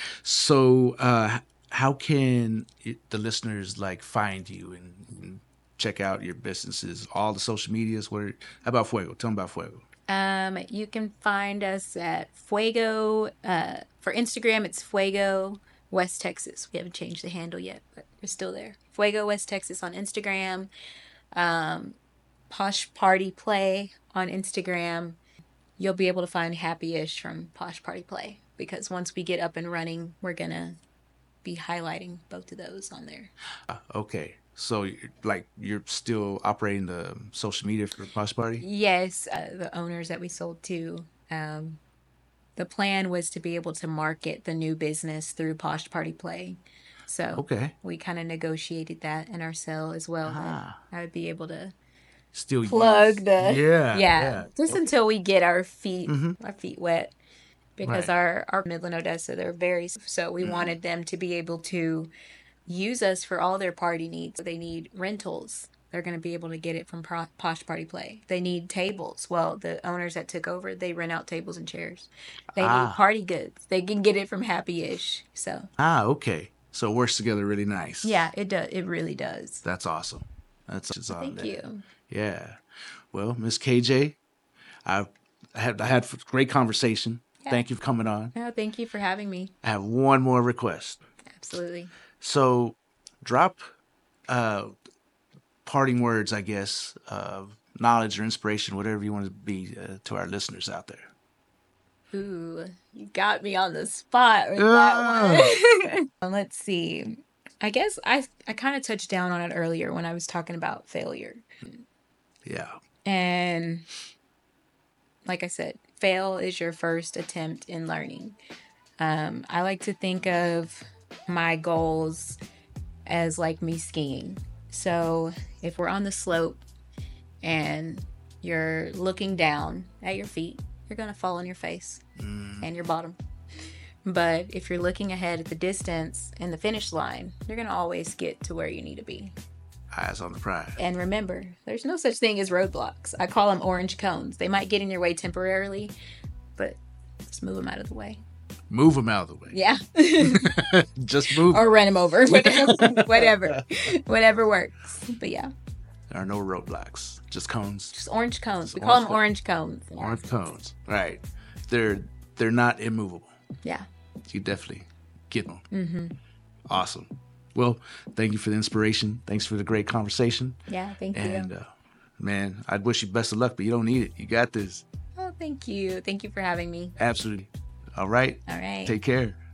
so, uh, how can it, the listeners like find you and, and check out your businesses, all the social medias? What? Are, how about Fuego? Tell them about Fuego. Um, you can find us at Fuego. Uh, for Instagram, it's Fuego West Texas. We haven't changed the handle yet, but we're still there. Fuego West Texas on Instagram. Um, Posh Party Play on Instagram. You'll be able to find Happy-ish from Posh Party Play because once we get up and running, we're gonna be highlighting both of those on there. Uh, okay. So, you're, like, you're still operating the social media for Posh Party? Yes, uh, the owners that we sold to, um, the plan was to be able to market the new business through Posh Party Play. So Okay. we kind of negotiated that in our sale as well. Ah. That I would be able to Still plug use- the Yeah. yeah, Yeah. just until we get our feet Mhm. our feet wet because Right. our our Midland Odessa, they're very, so we wanted them to be able to use us for all their party needs. They need rentals. They're going to be able to get it from Pro- Posh Party Play. They need tables. Well, the owners that took over, they rent out tables and chairs. They Ah. need party goods. They can get it from Happy-ish. So Ah, okay. So it works together really nice. yeah, it does. It really does. That's awesome. That's it's on Thank there. you. Yeah. Well, Miss K J, I had I had a great conversation. Yeah. Thank you for coming on. No, thank you for having me. I have one more request. Absolutely. So, drop uh, parting words, I guess, of knowledge or inspiration, whatever you want to be uh, to our listeners out there. Ooh, you got me on the spot with Ah. that one. Um, Let's see. I guess I I kind of touched down on it earlier when I was talking about failure. Yeah. And like I said, fail is your first attempt in learning. Um, I like to think of my goals as like me skiing. So if we're on the slope and you're looking down at your feet, you're going to fall on your face mm. and your bottom. But if you're looking ahead at the distance and the finish line, you're going to always get to where you need to be. Eyes on the prize. And remember, there's no such thing as roadblocks. I call them orange cones. They might get in your way temporarily, but just move them out of the way. Move them out of the way. Yeah. Just move. Or run them over. Whatever. Whatever works. But yeah. There are no roadblocks. Just cones. Just orange cones. Just we call orange them co- orange cones. Orange cones. Right. They're they're not immovable. Yeah. You definitely get them. Mm-hmm. Awesome. Well, thank you for the inspiration. Thanks for the great conversation. Yeah, thank and, you. And, uh, man, I'd wish you best of luck, but you don't need it. You got this. Oh, thank you. Thank you for having me. Absolutely. All right. All right. Take care.